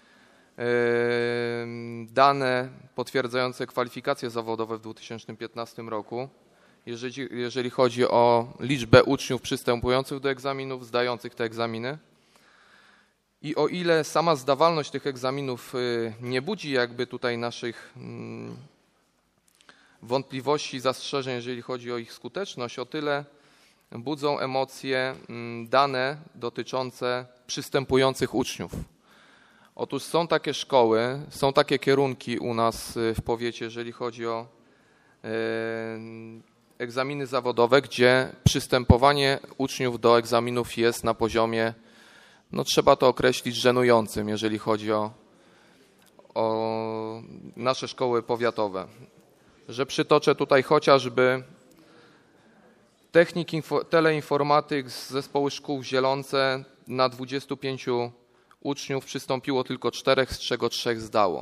dane potwierdzające kwalifikacje zawodowe w 2015 roku, jeżeli chodzi o liczbę uczniów przystępujących do egzaminów, zdających te egzaminy. I o ile sama zdawalność tych egzaminów nie budzi jakby tutaj naszych wątpliwości, zastrzeżeń, jeżeli chodzi o ich skuteczność, o tyle budzą emocje dane dotyczące przystępujących uczniów. Otóż są takie szkoły, są takie kierunki u nas w powiecie, jeżeli chodzi o egzaminy zawodowe, gdzie przystępowanie uczniów do egzaminów jest na poziomie, no trzeba to określić, żenującym, jeżeli chodzi o nasze szkoły powiatowe. Że przytoczę tutaj chociażby technik teleinformatyk z zespołu szkół w Zielonce na 25 uczniów przystąpiło tylko 4, z czego 3 zdało.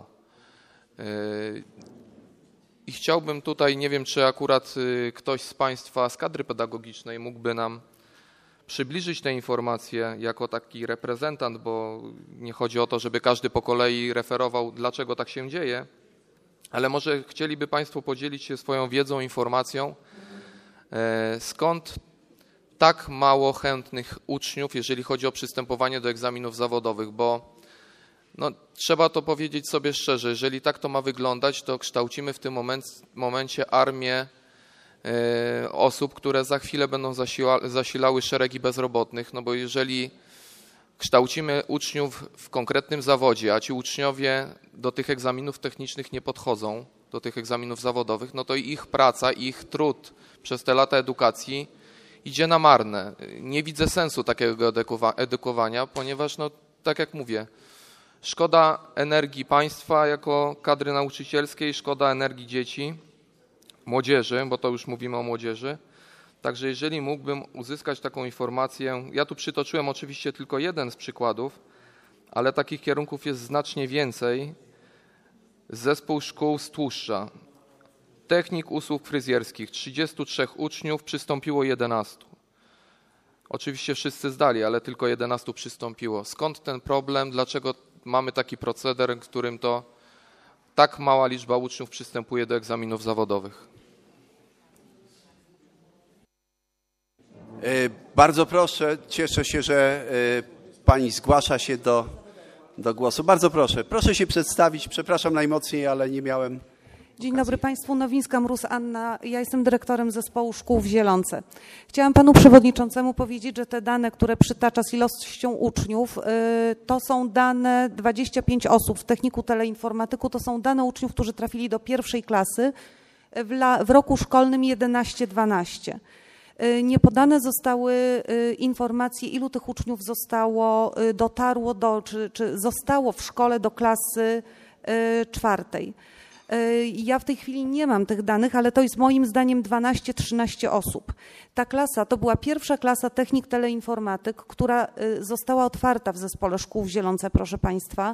I chciałbym tutaj, nie wiem, czy akurat ktoś z Państwa z kadry pedagogicznej mógłby nam przybliżyć te informacje jako taki reprezentant, bo nie chodzi o to, żeby każdy po kolei referował, dlaczego tak się dzieje, ale może chcieliby Państwo podzielić się swoją wiedzą, informacją, skąd tak mało chętnych uczniów, jeżeli chodzi o przystępowanie do egzaminów zawodowych, bo no, trzeba to powiedzieć sobie szczerze, jeżeli tak to ma wyglądać, to kształcimy w tym momencie armię osób, które za chwilę będą zasilały szeregi bezrobotnych, no bo jeżeli kształcimy uczniów w konkretnym zawodzie, a ci uczniowie do tych egzaminów technicznych nie podchodzą, do tych egzaminów zawodowych, no to ich praca, ich trud przez te lata edukacji idzie na marne. Nie widzę sensu takiego edukowania, ponieważ, no, tak jak mówię, szkoda energii państwa jako kadry nauczycielskiej, szkoda energii dzieci, młodzieży, bo to już mówimy o młodzieży. Także jeżeli mógłbym uzyskać taką informację, ja tu przytoczyłem oczywiście tylko jeden z przykładów, ale takich kierunków jest znacznie więcej. Zespół szkół z Tłuszcza, technik usług fryzjerskich, 33 uczniów, przystąpiło 11. Oczywiście wszyscy zdali, ale tylko 11 przystąpiło. Skąd ten problem? Dlaczego mamy taki proceder, w którym to tak mała liczba uczniów przystępuje do egzaminów zawodowych? Bardzo proszę, cieszę się, że pani zgłasza się do głosu. Bardzo proszę, proszę się przedstawić. Przepraszam najmocniej, ale nie miałem. Dzień dobry Państwu, Nowińska-Mróz Anna. Ja jestem dyrektorem zespołu szkół w Zielonce. Chciałam Panu Przewodniczącemu powiedzieć, że te dane, które przytacza z ilością uczniów, to są dane 25 osób w techniku teleinformatyku, to są dane uczniów, którzy trafili do pierwszej klasy w roku szkolnym 11-12. Nie podane zostały informacje, ilu tych uczniów dotarło czy zostało w szkole do klasy 4. Ja w tej chwili nie mam tych danych, ale to jest moim zdaniem 12-13 osób. Ta klasa to była pierwsza klasa technik teleinformatyk, która została otwarta w zespole szkół w Zielonce, proszę Państwa,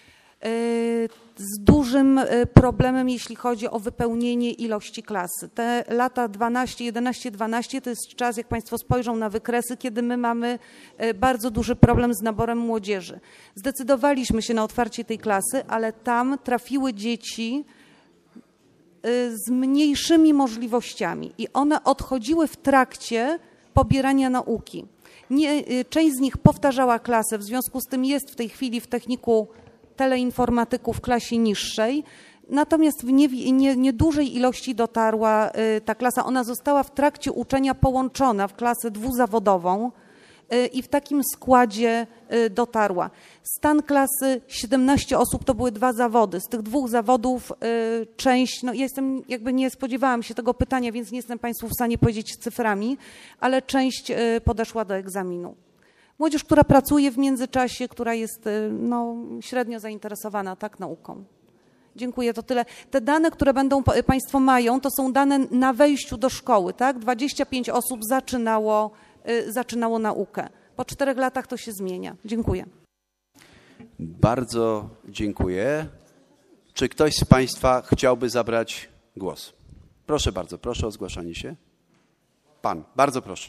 z dużym problemem, jeśli chodzi o wypełnienie ilości klasy. Te lata 11-12 to jest czas, jak Państwo spojrzą na wykresy, kiedy my mamy bardzo duży problem z naborem młodzieży. Zdecydowaliśmy się na otwarcie tej klasy, ale tam trafiły dzieci z mniejszymi możliwościami i one odchodziły w trakcie pobierania nauki. Część z nich powtarzała klasę, w związku z tym jest w tej chwili w techniku teleinformatyku w klasie niższej, natomiast w niedużej ilości dotarła ta klasa. Ona została w trakcie uczenia połączona w klasę dwuzawodową i w takim składzie dotarła. Stan klasy 17 osób to były 2 zawody. Z tych 2 zawodów część, no ja nie spodziewałam się tego pytania, więc nie jestem Państwu w stanie powiedzieć cyframi, ale część podeszła do egzaminu. Młodzież, która pracuje w międzyczasie, która jest średnio zainteresowana nauką. Dziękuję, to tyle. Te dane, które Państwo mają, to są dane na wejściu do szkoły, tak? 25 osób zaczynało naukę. Po 4 latach to się zmienia. Dziękuję. Bardzo dziękuję. Czy ktoś z Państwa chciałby zabrać głos? Proszę bardzo, proszę o zgłaszanie się. Pan, bardzo proszę.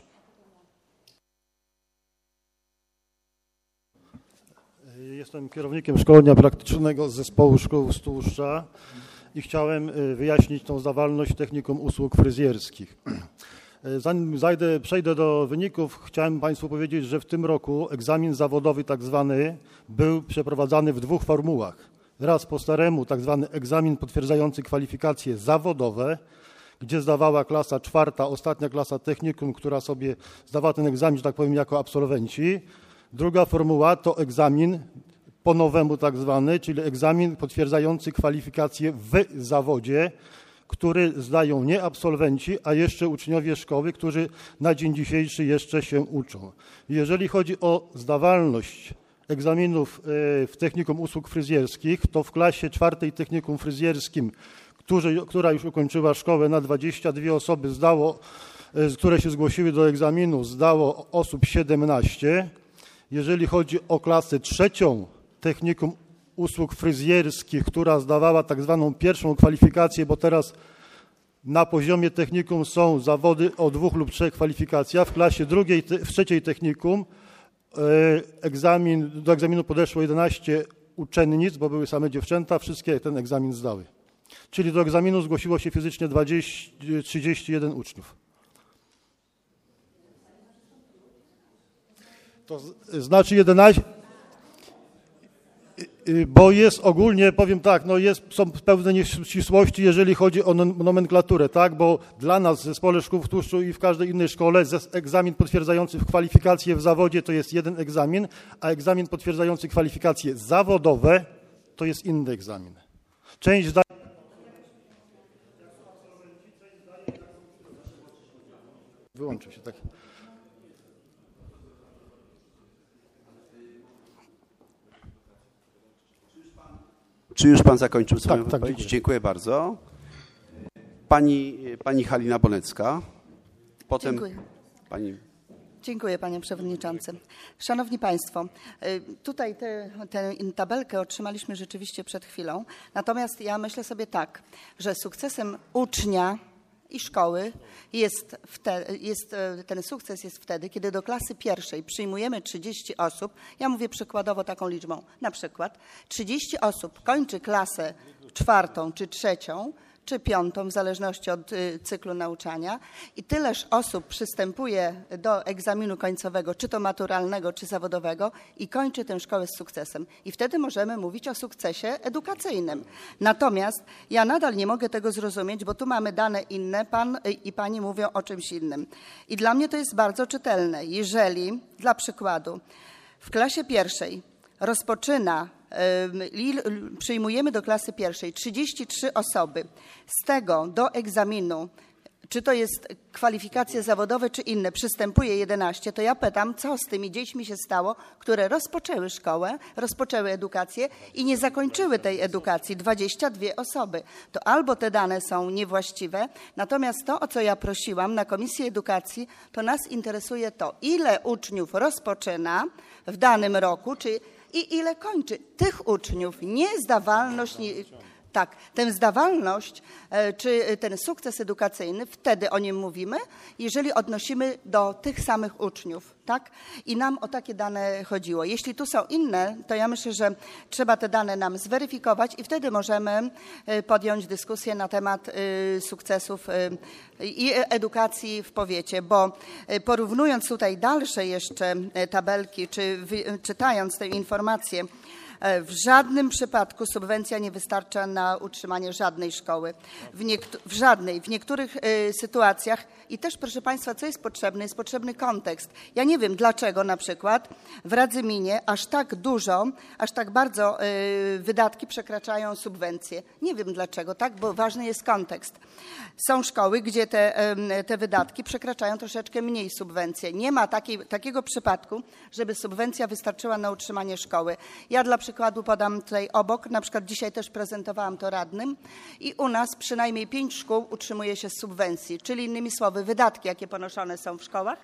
Jestem kierownikiem szkolenia praktycznego z zespołu szkół z Tłuszcza i chciałem wyjaśnić tą zdawalność technikum usług fryzjerskich. Zanim przejdę do wyników, chciałem Państwu powiedzieć, że w tym roku egzamin zawodowy tak zwany był przeprowadzany w 2 formułach. Raz po staremu tak zwany egzamin potwierdzający kwalifikacje zawodowe gdzie zdawała klasa 4, ostatnia klasa technikum, która sobie zdawała ten egzamin, że tak powiem, jako absolwenci. Druga formuła to egzamin po nowemu tak zwany, czyli egzamin potwierdzający kwalifikacje w zawodzie, który zdają nie absolwenci, a jeszcze uczniowie szkoły, którzy na dzień dzisiejszy jeszcze się uczą. Jeżeli chodzi o zdawalność egzaminów w Technikum Usług Fryzjerskich, to w klasie 4 Technikum Fryzjerskim, która już ukończyła szkołę, na 22 osoby zdało, które się zgłosiły do egzaminu, zdało osób 17. Jeżeli chodzi o klasę 3 Technikum Usług Fryzjerskich, która zdawała tak zwaną pierwszą kwalifikację, bo teraz na poziomie technikum są zawody o 2 lub 3 kwalifikacjach. W klasie w 3 technikum do egzaminu podeszło 11 uczennic, bo były same dziewczęta, wszystkie ten egzamin zdały. Czyli do egzaminu zgłosiło się fizycznie 31 uczniów. To znaczy 11... Bo jest ogólnie, powiem tak, no są pewne nieścisłości, jeżeli chodzi o nomenklaturę, tak? Bo dla nas w Zespole Szkół w Tłuszczu i w każdej innej szkole egzamin potwierdzający kwalifikacje w zawodzie to jest jeden egzamin, a egzamin potwierdzający kwalifikacje zawodowe to jest inny egzamin. Część zdaje... Wyłączył się, tak. Czy już pan zakończył swoją wypowiedź? Dziękuję. Dziękuję bardzo. Pani Halina Bonecka. Potem Dziękuję. pani... Dziękuję, panie przewodniczący. Szanowni państwo, tutaj tę tabelkę otrzymaliśmy rzeczywiście przed chwilą. Natomiast ja myślę sobie tak, że sukcesem ucznia i szkoły ten sukces jest wtedy, kiedy do klasy pierwszej przyjmujemy 30 osób, ja mówię przykładowo taką liczbą, na przykład 30 osób kończy klasę 4 czy 3 czy 5, w zależności od cyklu nauczania i tyleż osób przystępuje do egzaminu końcowego, czy to maturalnego, czy zawodowego i kończy tę szkołę z sukcesem. I wtedy możemy mówić o sukcesie edukacyjnym. Natomiast ja nadal nie mogę tego zrozumieć, bo tu mamy dane inne, pan i pani mówią o czymś innym. I dla mnie to jest bardzo czytelne. Jeżeli, dla przykładu, w klasie pierwszej przyjmujemy do klasy pierwszej 33 osoby, z tego do egzaminu, czy to jest kwalifikacje zawodowe, czy inne, przystępuje 11, to ja pytam, co z tymi dziećmi się stało, które rozpoczęły szkołę, rozpoczęły edukację i nie zakończyły tej edukacji, 22 osoby. To albo te dane są niewłaściwe, natomiast to, o co ja prosiłam na Komisji Edukacji, to nas interesuje to, ile uczniów rozpoczyna w danym roku, i ile kończy tych uczniów, nie zdawalność, tak, tę zdawalność czy ten sukces edukacyjny, wtedy o nim mówimy, jeżeli odnosimy do tych samych uczniów, tak? I nam o takie dane chodziło. Jeśli tu są inne, to ja myślę, że trzeba te dane nam zweryfikować i wtedy możemy podjąć dyskusję na temat sukcesów i edukacji w powiecie, bo porównując tutaj dalsze jeszcze tabelki, czy czytając tę informację, w żadnym przypadku subwencja nie wystarcza na utrzymanie żadnej szkoły. W niektórych sytuacjach i też, proszę państwa, co jest potrzebne? Jest potrzebny kontekst. Ja nie wiem, dlaczego na przykład w Radzyminie aż tak bardzo wydatki przekraczają subwencje. Nie wiem dlaczego, tak, bo ważny jest kontekst. Są szkoły, gdzie te wydatki przekraczają troszeczkę mniej subwencje. Nie ma takiego przypadku, żeby subwencja wystarczyła na utrzymanie szkoły. Ja dla przykładu podam tutaj obok, na przykład dzisiaj też prezentowałam to radnym i u nas przynajmniej 5 szkół utrzymuje się z subwencji, czyli innymi słowy wydatki, jakie ponoszone są w szkołach,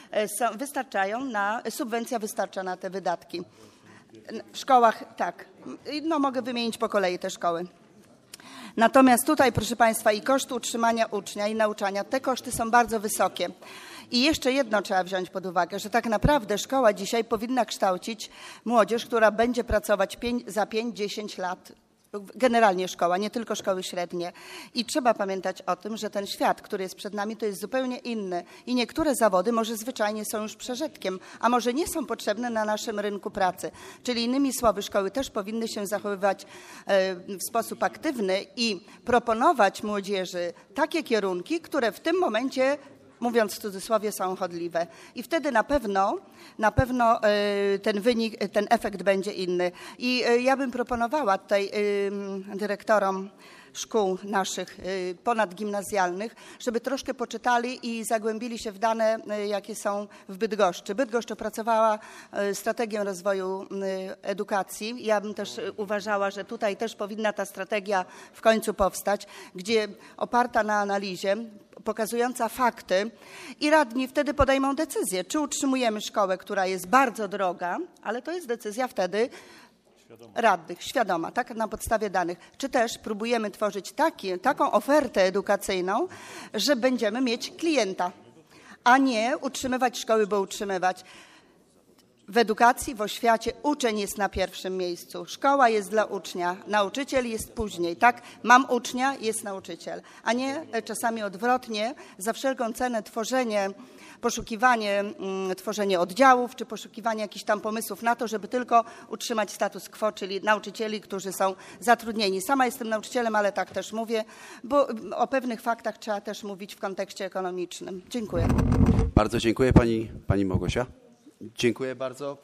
subwencja wystarcza na te wydatki. W szkołach tak, no mogę wymienić po kolei te szkoły. Natomiast tutaj, proszę państwa, i koszty utrzymania ucznia i nauczania, te koszty są bardzo wysokie. I jeszcze jedno trzeba wziąć pod uwagę, że tak naprawdę szkoła dzisiaj powinna kształcić młodzież, która będzie pracować za 5-10 lat generalnie szkoła, nie tylko szkoły średnie. I trzeba pamiętać o tym, że ten świat, który jest przed nami, to jest zupełnie inny. I niektóre zawody może zwyczajnie są już przeżytkiem, a może nie są potrzebne na naszym rynku pracy. Czyli innymi słowy, szkoły też powinny się zachowywać w sposób aktywny i proponować młodzieży takie kierunki, które w tym momencie, mówiąc w cudzysłowie, są chodliwe. I wtedy na pewno ten wynik, ten efekt będzie inny. I ja bym proponowała tutaj dyrektorom szkół naszych ponadgimnazjalnych, żeby troszkę poczytali i zagłębili się w dane, jakie są w Bydgoszczy. Bydgoszcz opracowała strategię rozwoju edukacji. Ja bym też uważała, że tutaj też powinna ta strategia w końcu powstać, gdzie oparta na analizie, pokazująca fakty i radni wtedy podejmą decyzję, czy utrzymujemy szkołę, która jest bardzo droga, ale to jest decyzja wtedy radnych, świadoma, tak, na podstawie danych, czy też próbujemy tworzyć taką ofertę edukacyjną, że będziemy mieć klienta, a nie utrzymywać szkoły, bo utrzymywać. W edukacji, w oświacie uczeń jest na pierwszym miejscu. Szkoła jest dla ucznia, nauczyciel jest później. Tak, mam ucznia, jest nauczyciel, a nie czasami odwrotnie, za wszelką cenę tworzenie oddziałów, czy poszukiwanie jakichś tam pomysłów na to, żeby tylko utrzymać status quo, czyli nauczycieli, którzy są zatrudnieni. Sama jestem nauczycielem, ale tak też mówię, bo o pewnych faktach trzeba też mówić w kontekście ekonomicznym. Dziękuję. Bardzo dziękuję pani Małgosia. Dziękuję bardzo.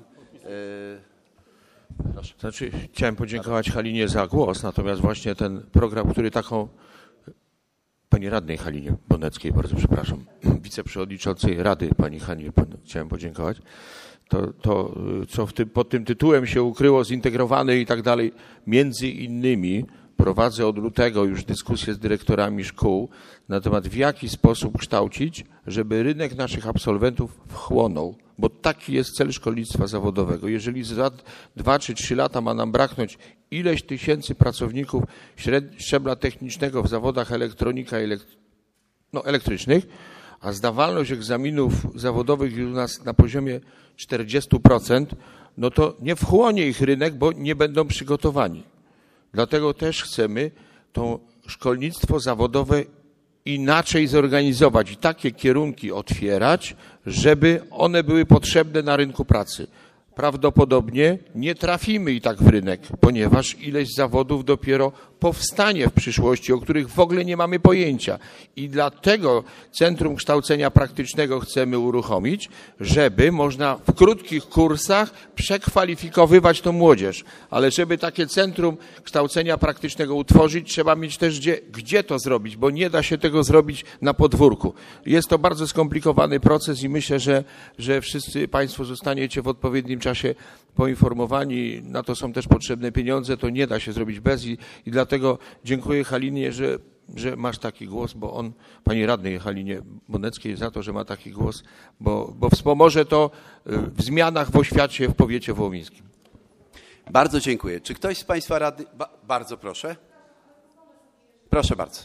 Proszę. Znaczy, chciałem podziękować Halinie za głos, natomiast właśnie ten program, który pani radnej Halinie Boneckiej, bardzo przepraszam, wiceprzewodniczącej Rady pani Hanie, chciałem podziękować. To co pod tym tytułem się ukryło, zintegrowany i tak dalej, między innymi prowadzę od lutego już dyskusję z dyrektorami szkół na temat, w jaki sposób kształcić, żeby rynek naszych absolwentów wchłonął, bo taki jest cel szkolnictwa zawodowego. Jeżeli za 2 czy 3 lata ma nam braknąć ileś tysięcy pracowników szczebla technicznego w zawodach elektronika elektrycznych, a zdawalność egzaminów zawodowych jest u nas na poziomie 40%, no to nie wchłonie ich rynek, bo nie będą przygotowani. Dlatego też chcemy to szkolnictwo zawodowe inaczej zorganizować i takie kierunki otwierać, żeby one były potrzebne na rynku pracy. Prawdopodobnie nie trafimy i tak w rynek, ponieważ ileś zawodów dopiero powstanie w przyszłości, o których w ogóle nie mamy pojęcia. I dlatego Centrum Kształcenia Praktycznego chcemy uruchomić, żeby można w krótkich kursach przekwalifikowywać tą młodzież. Ale żeby takie Centrum Kształcenia Praktycznego utworzyć, trzeba mieć też gdzie to zrobić, bo nie da się tego zrobić na podwórku. Jest to bardzo skomplikowany proces i myślę, że wszyscy Państwo zostaniecie w odpowiednim czasie poinformowani. Na to są też potrzebne pieniądze, to nie da się zrobić bez i dlatego dziękuję Halinie, że masz taki głos, bo pani radnej Halinie Boneckiej za to, że ma taki głos, bo wspomoże to w zmianach w oświacie w powiecie wołomińskim. Bardzo dziękuję. Czy ktoś z Państwa radnych... Bardzo proszę. Proszę bardzo.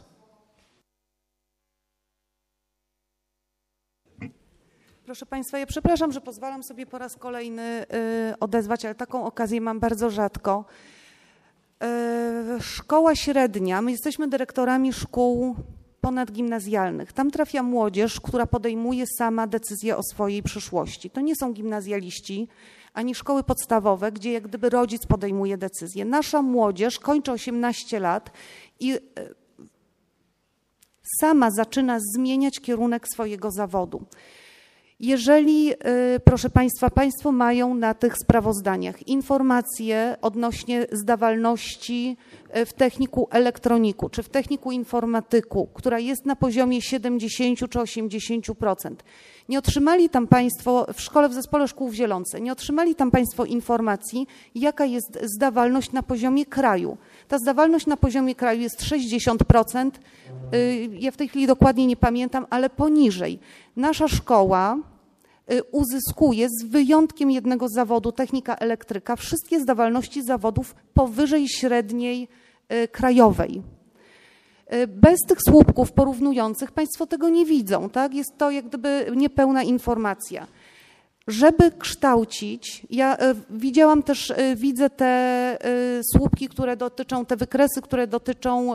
Proszę Państwa, ja przepraszam, że pozwalam sobie po raz kolejny odezwać, ale taką okazję mam bardzo rzadko. Szkoła średnia, my jesteśmy dyrektorami szkół ponadgimnazjalnych. Tam trafia młodzież, która podejmuje sama decyzję o swojej przyszłości. To nie są gimnazjaliści, ani szkoły podstawowe, gdzie jak gdyby rodzic podejmuje decyzję. Nasza młodzież kończy 18 lat i sama zaczyna zmieniać kierunek swojego zawodu. Jeżeli, proszę Państwa, Państwo mają na tych sprawozdaniach informacje odnośnie zdawalności w techniku elektroniku czy w techniku informatyku, która jest na poziomie 70 czy 80%, nie otrzymali tam Państwo w zespole szkół w Zielonce, nie otrzymali tam Państwo informacji, jaka jest zdawalność na poziomie kraju. Ta zdawalność na poziomie kraju jest 60%, ja w tej chwili dokładnie nie pamiętam, ale poniżej. Nasza szkoła uzyskuje z wyjątkiem jednego zawodu, technika elektryka, wszystkie zdawalności zawodów powyżej średniej krajowej. Bez tych słupków porównujących Państwo tego nie widzą, tak? Jest to jak gdyby niepełna informacja. żeby kształcić, ja widziałam też, widzę te słupki, które dotyczą, te wykresy, które dotyczą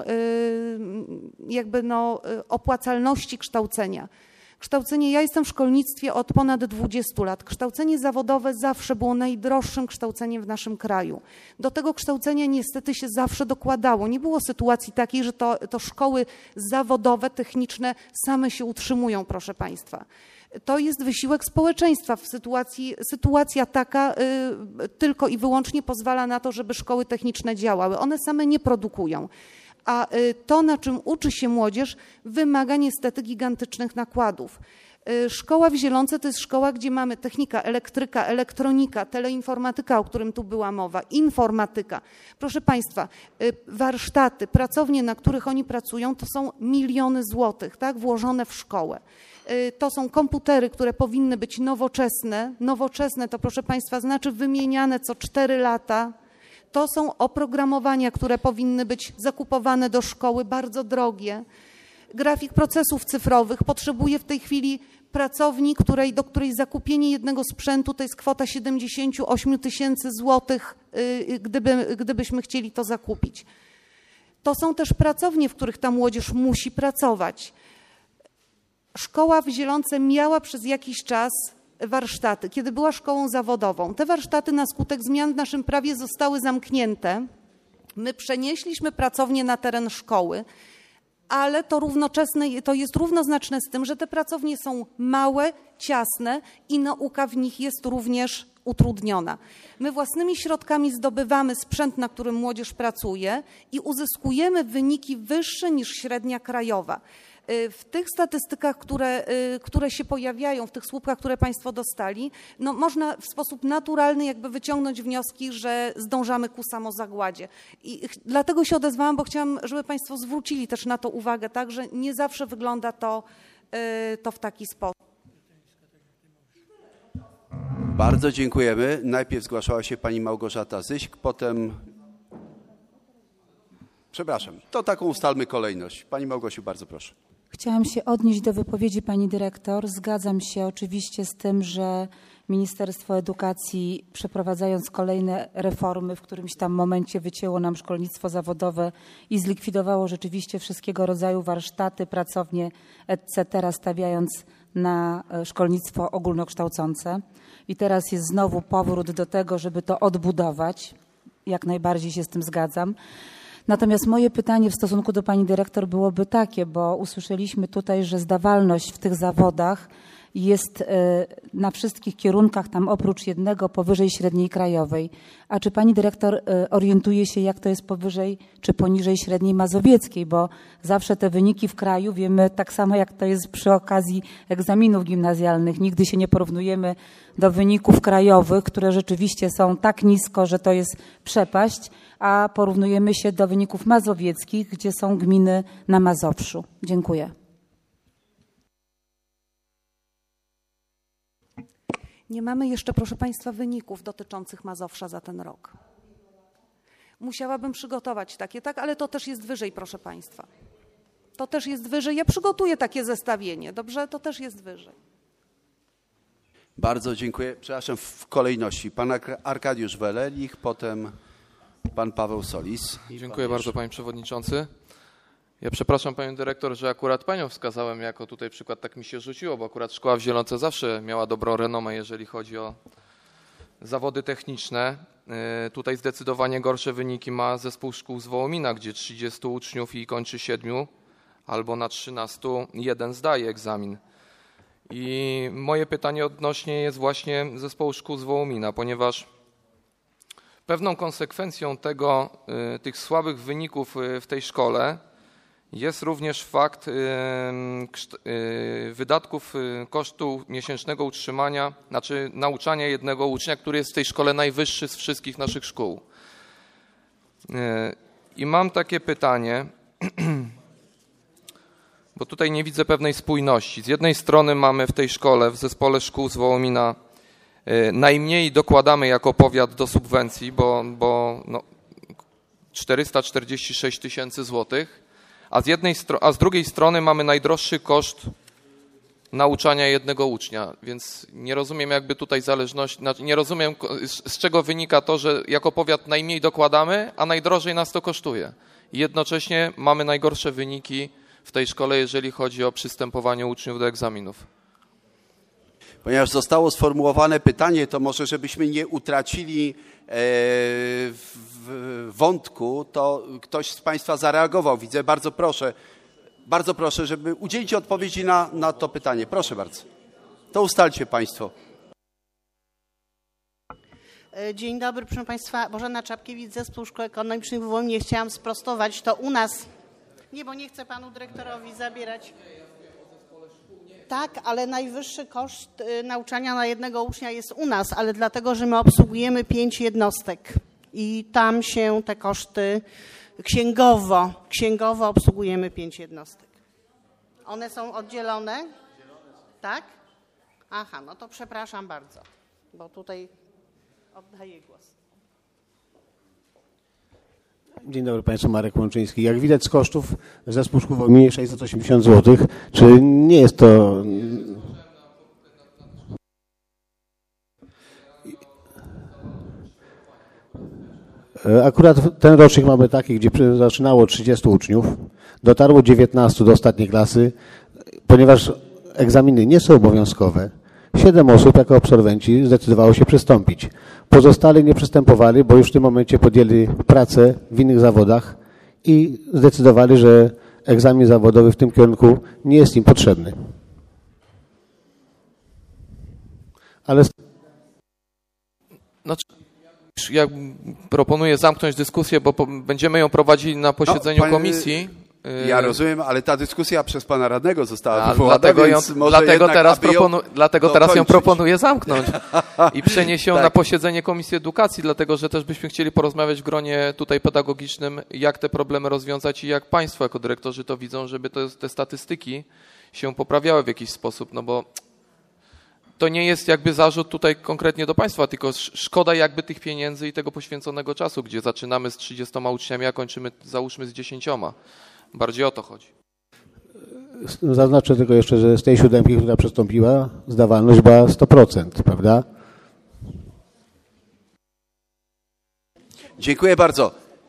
jakby opłacalności kształcenia. Kształcenie, ja jestem w szkolnictwie od ponad 20 lat. Kształcenie zawodowe zawsze było najdroższym kształceniem w naszym kraju. Do tego kształcenia niestety się zawsze dokładało. Nie było sytuacji takiej, że to szkoły zawodowe, techniczne same się utrzymują, proszę Państwa. To jest wysiłek społeczeństwa. Sytuacja taka tylko i wyłącznie pozwala na to, żeby szkoły techniczne działały. One same nie produkują. A to, na czym uczy się młodzież, wymaga niestety gigantycznych nakładów. Szkoła w Zielonce to jest szkoła, gdzie mamy technika, elektryka, elektronika, teleinformatyka, o którym tu była mowa, informatyka. Proszę Państwa, warsztaty, pracownie, na których oni pracują, to są miliony złotych, tak, włożone w szkołę. To są komputery, które powinny być nowoczesne. Nowoczesne to, proszę Państwa, znaczy wymieniane co 4 lata. To są oprogramowania, które powinny być zakupowane do szkoły, bardzo drogie. Grafik procesów cyfrowych potrzebuje w tej chwili pracowni, do której zakupienie jednego sprzętu to jest kwota 78 000 złotych, gdybyśmy chcieli to zakupić. To są też pracownie, w których ta młodzież musi pracować. Szkoła w Zielonce miała przez jakiś czas warsztaty, kiedy była szkołą zawodową. Te warsztaty na skutek zmian w naszym prawie zostały zamknięte. My przenieśliśmy pracownię na teren szkoły, ale to jest równoznaczne z tym, że te pracownie są małe, ciasne i nauka w nich jest również utrudniona. My własnymi środkami zdobywamy sprzęt, na którym młodzież pracuje i uzyskujemy wyniki wyższe niż średnia krajowa. W tych statystykach, które się pojawiają, w tych słupkach, które Państwo dostali, można w sposób naturalny jakby wyciągnąć wnioski, że zdążamy ku samozagładzie. I dlatego się odezwałam, bo chciałam, żeby Państwo zwrócili też na to uwagę, tak, że nie zawsze wygląda to w taki sposób. Bardzo dziękujemy. Najpierw zgłaszała się pani Małgorzata Zyśk, potem... Przepraszam, to taką ustalmy kolejność. Pani Małgosiu, bardzo proszę. Chciałam się odnieść do wypowiedzi pani dyrektor. Zgadzam się oczywiście z tym, że Ministerstwo Edukacji, przeprowadzając kolejne reformy, w którymś tam momencie wycięło nam szkolnictwo zawodowe i zlikwidowało rzeczywiście wszystkiego rodzaju warsztaty, pracownie, etc., stawiając na szkolnictwo ogólnokształcące. I teraz jest znowu powrót do tego, żeby to odbudować. Jak najbardziej się z tym zgadzam. Natomiast moje pytanie w stosunku do pani dyrektor byłoby takie, bo usłyszeliśmy tutaj, że zdawalność w tych zawodach jest na wszystkich kierunkach, tam oprócz jednego, powyżej średniej krajowej. A czy pani dyrektor orientuje się, jak to jest powyżej czy poniżej średniej mazowieckiej? Bo zawsze te wyniki w kraju wiemy tak samo, jak to jest przy okazji egzaminów gimnazjalnych. Nigdy się nie porównujemy do wyników krajowych, które rzeczywiście są tak nisko, że to jest przepaść, a porównujemy się do wyników mazowieckich, gdzie są gminy na Mazowszu. Dziękuję. Nie mamy jeszcze, proszę Państwa, wyników dotyczących Mazowsza za ten rok. Musiałabym przygotować takie, tak, ale to też jest wyżej, proszę Państwa. To też jest wyżej. Ja przygotuję takie zestawienie, dobrze? To też jest wyżej. Bardzo dziękuję. Przepraszam, w kolejności. Pan Arkadiusz Welelich, potem pan Paweł Solis. Dziękuję bardzo, panie przewodniczący. Ja przepraszam panią dyrektor, że akurat panią wskazałem jako tutaj przykład, tak mi się rzuciło, bo akurat szkoła w Zielonce zawsze miała dobrą renomę, jeżeli chodzi o zawody techniczne. Tutaj zdecydowanie gorsze wyniki ma zespół szkół z Wołomina, gdzie 30 uczniów i kończy 7, albo na 13 1 zdaje egzamin. I moje pytanie odnośnie jest właśnie zespołu szkół z Wołomina, ponieważ pewną konsekwencją tych słabych wyników w tej szkole jest również fakt wydatków kosztu miesięcznego utrzymania, znaczy nauczania jednego ucznia, który jest w tej szkole najwyższy z wszystkich naszych szkół. I mam takie pytanie, bo tutaj nie widzę pewnej spójności. Z jednej strony mamy w tej szkole, w zespole szkół z Wołomina, najmniej dokładamy jako powiat do subwencji, bo 446 000 złotych, a z drugiej strony mamy najdroższy koszt nauczania jednego ucznia, więc nie rozumiem jakby tutaj zależności, nie rozumiem z czego wynika to, że jako powiat najmniej dokładamy, a najdrożej nas to kosztuje. I jednocześnie mamy najgorsze wyniki w tej szkole, jeżeli chodzi o przystępowanie uczniów do egzaminów. Ponieważ zostało sformułowane pytanie, to może żebyśmy nie utracili wątku, to ktoś z Państwa zareagował. Widzę, bardzo proszę, żeby udzielić odpowiedzi na to pytanie. Proszę bardzo. To ustalcie Państwo. Dzień dobry, proszę Państwa. Bożena Czapkiewicz, Zespół Szkół Ekonomicznych w Wołyniu. Chciałam sprostować, to u nas... Nie, bo nie chcę Panu Dyrektorowi zabierać. Tak, ale najwyższy koszt nauczania na jednego ucznia jest u nas, ale dlatego, że my obsługujemy 5 jednostek i tam się te koszty księgowo obsługujemy 5 jednostek. One są oddzielone? Tak? Aha, no to przepraszam bardzo, bo tutaj oddaję głos. Dzień dobry Państwu, Marek Łączyński. Jak widać z kosztów Zespół Szkół w Wołyniu 680 zł. Czy nie jest to... Akurat ten rocznik mamy taki, gdzie zaczynało 30 uczniów, dotarło 19 do ostatniej klasy, ponieważ egzaminy nie są obowiązkowe. 7 osób jako absolwenci zdecydowało się przystąpić. Pozostali nie przystępowali, bo już w tym momencie podjęli pracę w innych zawodach i zdecydowali, że egzamin zawodowy w tym kierunku nie jest im potrzebny. Ale... Ja proponuję zamknąć dyskusję, bo będziemy ją prowadzili na posiedzeniu komisji. Ja rozumiem, ale ta dyskusja przez pana radnego została wywołana, dlatego teraz ją proponuję zamknąć i przenieść ją na posiedzenie Komisji Edukacji, dlatego że też byśmy chcieli porozmawiać w gronie tutaj pedagogicznym, jak te problemy rozwiązać i jak Państwo jako dyrektorzy to widzą, żeby te statystyki się poprawiały w jakiś sposób, no bo to nie jest jakby zarzut tutaj konkretnie do Państwa, tylko szkoda jakby tych pieniędzy i tego poświęconego czasu, gdzie zaczynamy z 30 uczniami, a kończymy załóżmy z 10. Bardziej o to chodzi. Zaznaczę tylko jeszcze, że z tej 7, która przystąpiła, zdawalność była 100%, prawda? Dziękuję bardzo.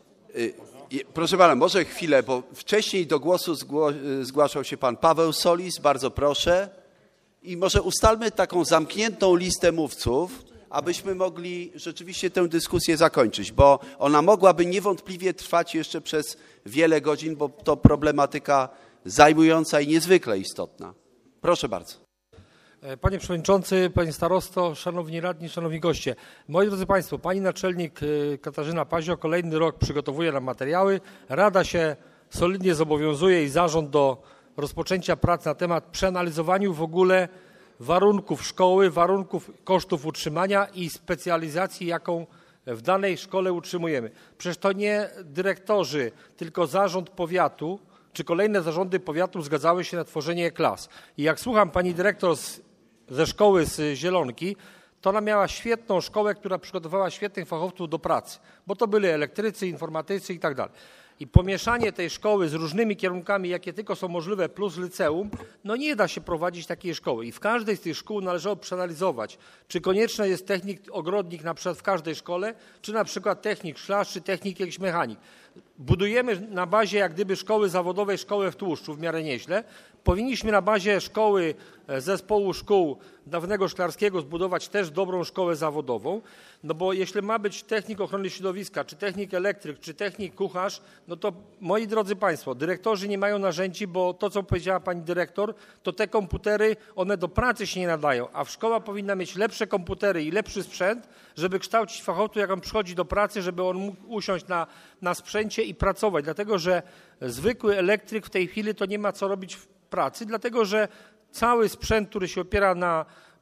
Proszę pana, może chwilę, bo wcześniej do głosu zgłaszał się pan Paweł Solis, bardzo proszę. I może ustalmy taką zamkniętą listę mówców, abyśmy mogli rzeczywiście tę dyskusję zakończyć, bo ona mogłaby niewątpliwie trwać jeszcze przez wiele godzin, bo to problematyka zajmująca i niezwykle istotna. Proszę bardzo. Panie Przewodniczący, Panie Starosto, Szanowni Radni, Szanowni Goście. Moi drodzy Państwo, Pani Naczelnik Katarzyna Pazio kolejny rok przygotowuje nam materiały. Rada się solidnie zobowiązuje i zarząd do rozpoczęcia prac na temat przeanalizowania w ogóle warunków szkoły, warunków kosztów utrzymania i specjalizacji, jaką w danej szkole utrzymujemy. Przecież to nie dyrektorzy, tylko zarząd powiatu, czy kolejne zarządy powiatu zgadzały się na tworzenie klas. I jak słucham pani dyrektor ze szkoły z Zielonki, to ona miała świetną szkołę, która przygotowała świetnych fachowców do pracy, bo to byli elektrycy, informatycy i tak dalej. I pomieszanie tej szkoły z różnymi kierunkami, jakie tylko są możliwe, plus liceum, no nie da się prowadzić takiej szkoły. I w każdej z tych szkół należało przeanalizować, czy konieczny jest technik ogrodnik na przykład w każdej szkole, czy na przykład technik szklarz, czy technik jakiś mechanik. Budujemy na bazie jak gdyby szkoły zawodowej szkołę w Tłuszczu w miarę nieźle. Powinniśmy na bazie szkoły zespołu szkół dawnego szklarskiego zbudować też dobrą szkołę zawodową, no bo jeśli ma być technik ochrony środowiska, czy technik elektryk, czy technik kucharz, no to moi drodzy Państwo, dyrektorzy nie mają narzędzi, bo to co powiedziała pani dyrektor, to te komputery, one do pracy się nie nadają, a szkoła powinna mieć lepsze komputery i lepszy sprzęt, żeby kształcić fachowców, jak on przychodzi do pracy, żeby on mógł usiąść na sprzęcie i pracować, dlatego że zwykły elektryk w tej chwili to nie ma co robić w pracy, dlatego że cały sprzęt, który się opiera na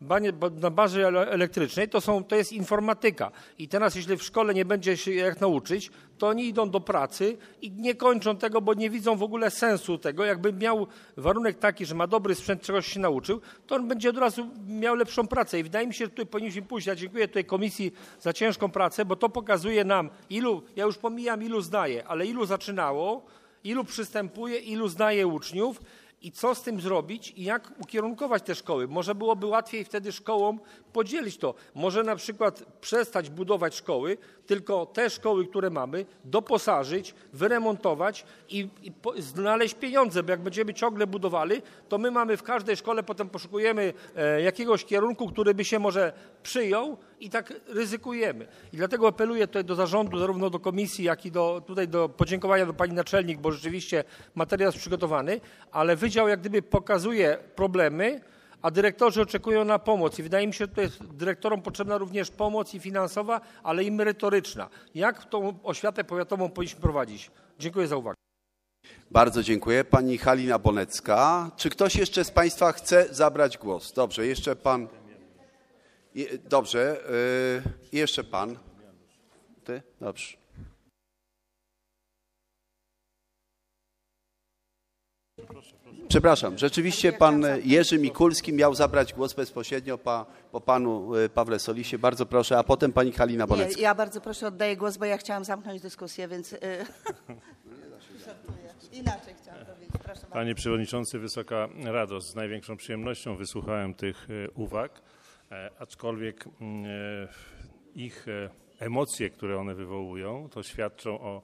bazie elektrycznej, to jest informatyka. I teraz jeśli w szkole nie będzie się jak nauczyć, to oni idą do pracy i nie kończą tego, bo nie widzą w ogóle sensu tego. Jakby miał warunek taki, że ma dobry sprzęt, czegoś się nauczył, to on będzie od razu miał lepszą pracę. I wydaje mi się, że tutaj powinniśmy pójść. Ja dziękuję tutaj komisji za ciężką pracę, bo to pokazuje nam, ja już pomijam ilu zdaje, ale ilu zaczynało, ilu przystępuje, ilu zdaje uczniów. i co z tym zrobić i jak ukierunkować te szkoły. Może byłoby łatwiej wtedy szkołom podzielić to. Może na przykład przestać budować szkoły, tylko te szkoły, które mamy, doposażyć, wyremontować i znaleźć pieniądze, bo jak będziemy ciągle budowali, to my mamy w każdej szkole, potem poszukujemy jakiegoś kierunku, który by się może przyjął i tak ryzykujemy. I dlatego apeluję tutaj do zarządu, zarówno do komisji, jak i do podziękowania do pani naczelnik, bo rzeczywiście materiał jest przygotowany, ale wydział jak gdyby pokazuje problemy, a dyrektorzy oczekują na pomoc. I wydaje mi się, że tutaj dyrektorom potrzebna również pomoc i finansowa, ale i merytoryczna. Jak tą oświatę powiatową powinniśmy prowadzić? Dziękuję za uwagę. Bardzo dziękuję. Pani Halina Bonecka. Czy ktoś jeszcze z państwa chce zabrać głos? Dobrze, jeszcze pan. Dobrze, jeszcze pan. Ty? Dobrze. Przepraszam, rzeczywiście pan Jerzy Mikulski miał zabrać głos bezpośrednio po panu Pawle Solisie. Bardzo proszę, a potem pani Halina Bonecka. Ja bardzo proszę, oddaję głos, bo ja chciałam zamknąć dyskusję, więc inaczej chciałam powiedzieć. Proszę bardzo. Panie Przewodniczący, Wysoka Rado, z największą przyjemnością wysłuchałem tych uwag, aczkolwiek ich emocje, które one wywołują, to świadczą o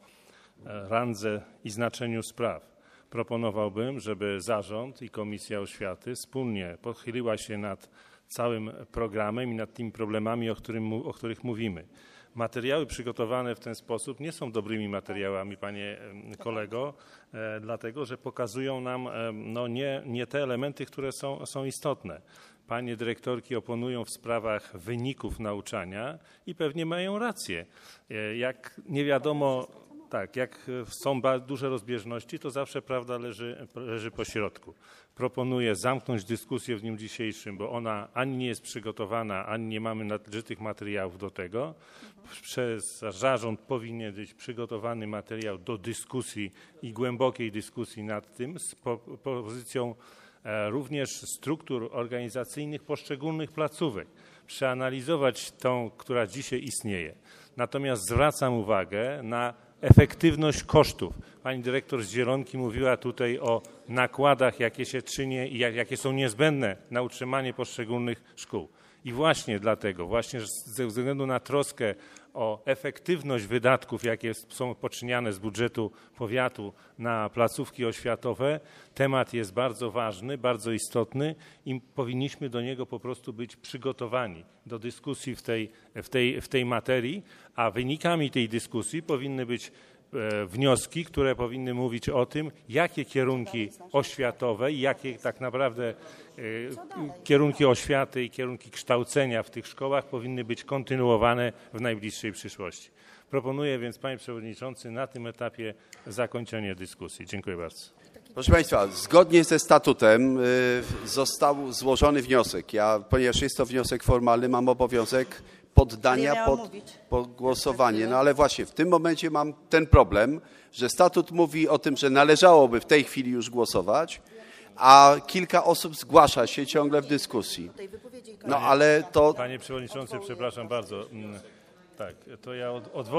randze i znaczeniu spraw. Proponowałbym, żeby zarząd i Komisja Oświaty wspólnie pochyliła się nad całym programem i nad tymi problemami, o których mówimy. Materiały przygotowane w ten sposób nie są dobrymi materiałami, panie kolego, dlatego że pokazują nam nie te elementy, które są istotne. Panie dyrektorki oponują w sprawach wyników nauczania i pewnie mają rację. Jak nie wiadomo, tak, jak są duże rozbieżności, to zawsze prawda leży po środku. Proponuję zamknąć dyskusję w dniu dzisiejszym, bo ona ani nie jest przygotowana, ani nie mamy należytych materiałów do tego. Przez zarząd powinien być przygotowany materiał do dyskusji i głębokiej dyskusji nad tym z pozycją również struktur organizacyjnych poszczególnych placówek. Przeanalizować tą, która dzisiaj istnieje. Natomiast zwracam uwagę na efektywność kosztów. Pani dyrektor z Zielonki mówiła tutaj o nakładach, jakie się czyni i jakie są niezbędne na utrzymanie poszczególnych szkół. I właśnie dlatego, właśnie ze względu na troskę o efektywność wydatków, jakie są poczyniane z budżetu powiatu na placówki oświatowe, temat jest bardzo ważny, bardzo istotny i powinniśmy do niego po prostu być przygotowani do dyskusji w tej materii, a wynikami tej dyskusji powinny być wnioski, które powinny mówić o tym, jakie kierunki oświatowe i jakie tak naprawdę kierunki oświaty i kierunki kształcenia w tych szkołach powinny być kontynuowane w najbliższej przyszłości. Proponuję więc, panie przewodniczący, na tym etapie zakończenie dyskusji. Dziękuję bardzo. Proszę państwa, zgodnie ze statutem został złożony wniosek. Ponieważ jest to wniosek formalny, mam obowiązek poddania pod głosowanie. No ale właśnie w tym momencie mam ten problem, że statut mówi o tym, że należałoby w tej chwili już głosować, a kilka osób zgłasza się ciągle w dyskusji. No ale to... Panie przewodniczący, przepraszam bardzo. Tak, to ja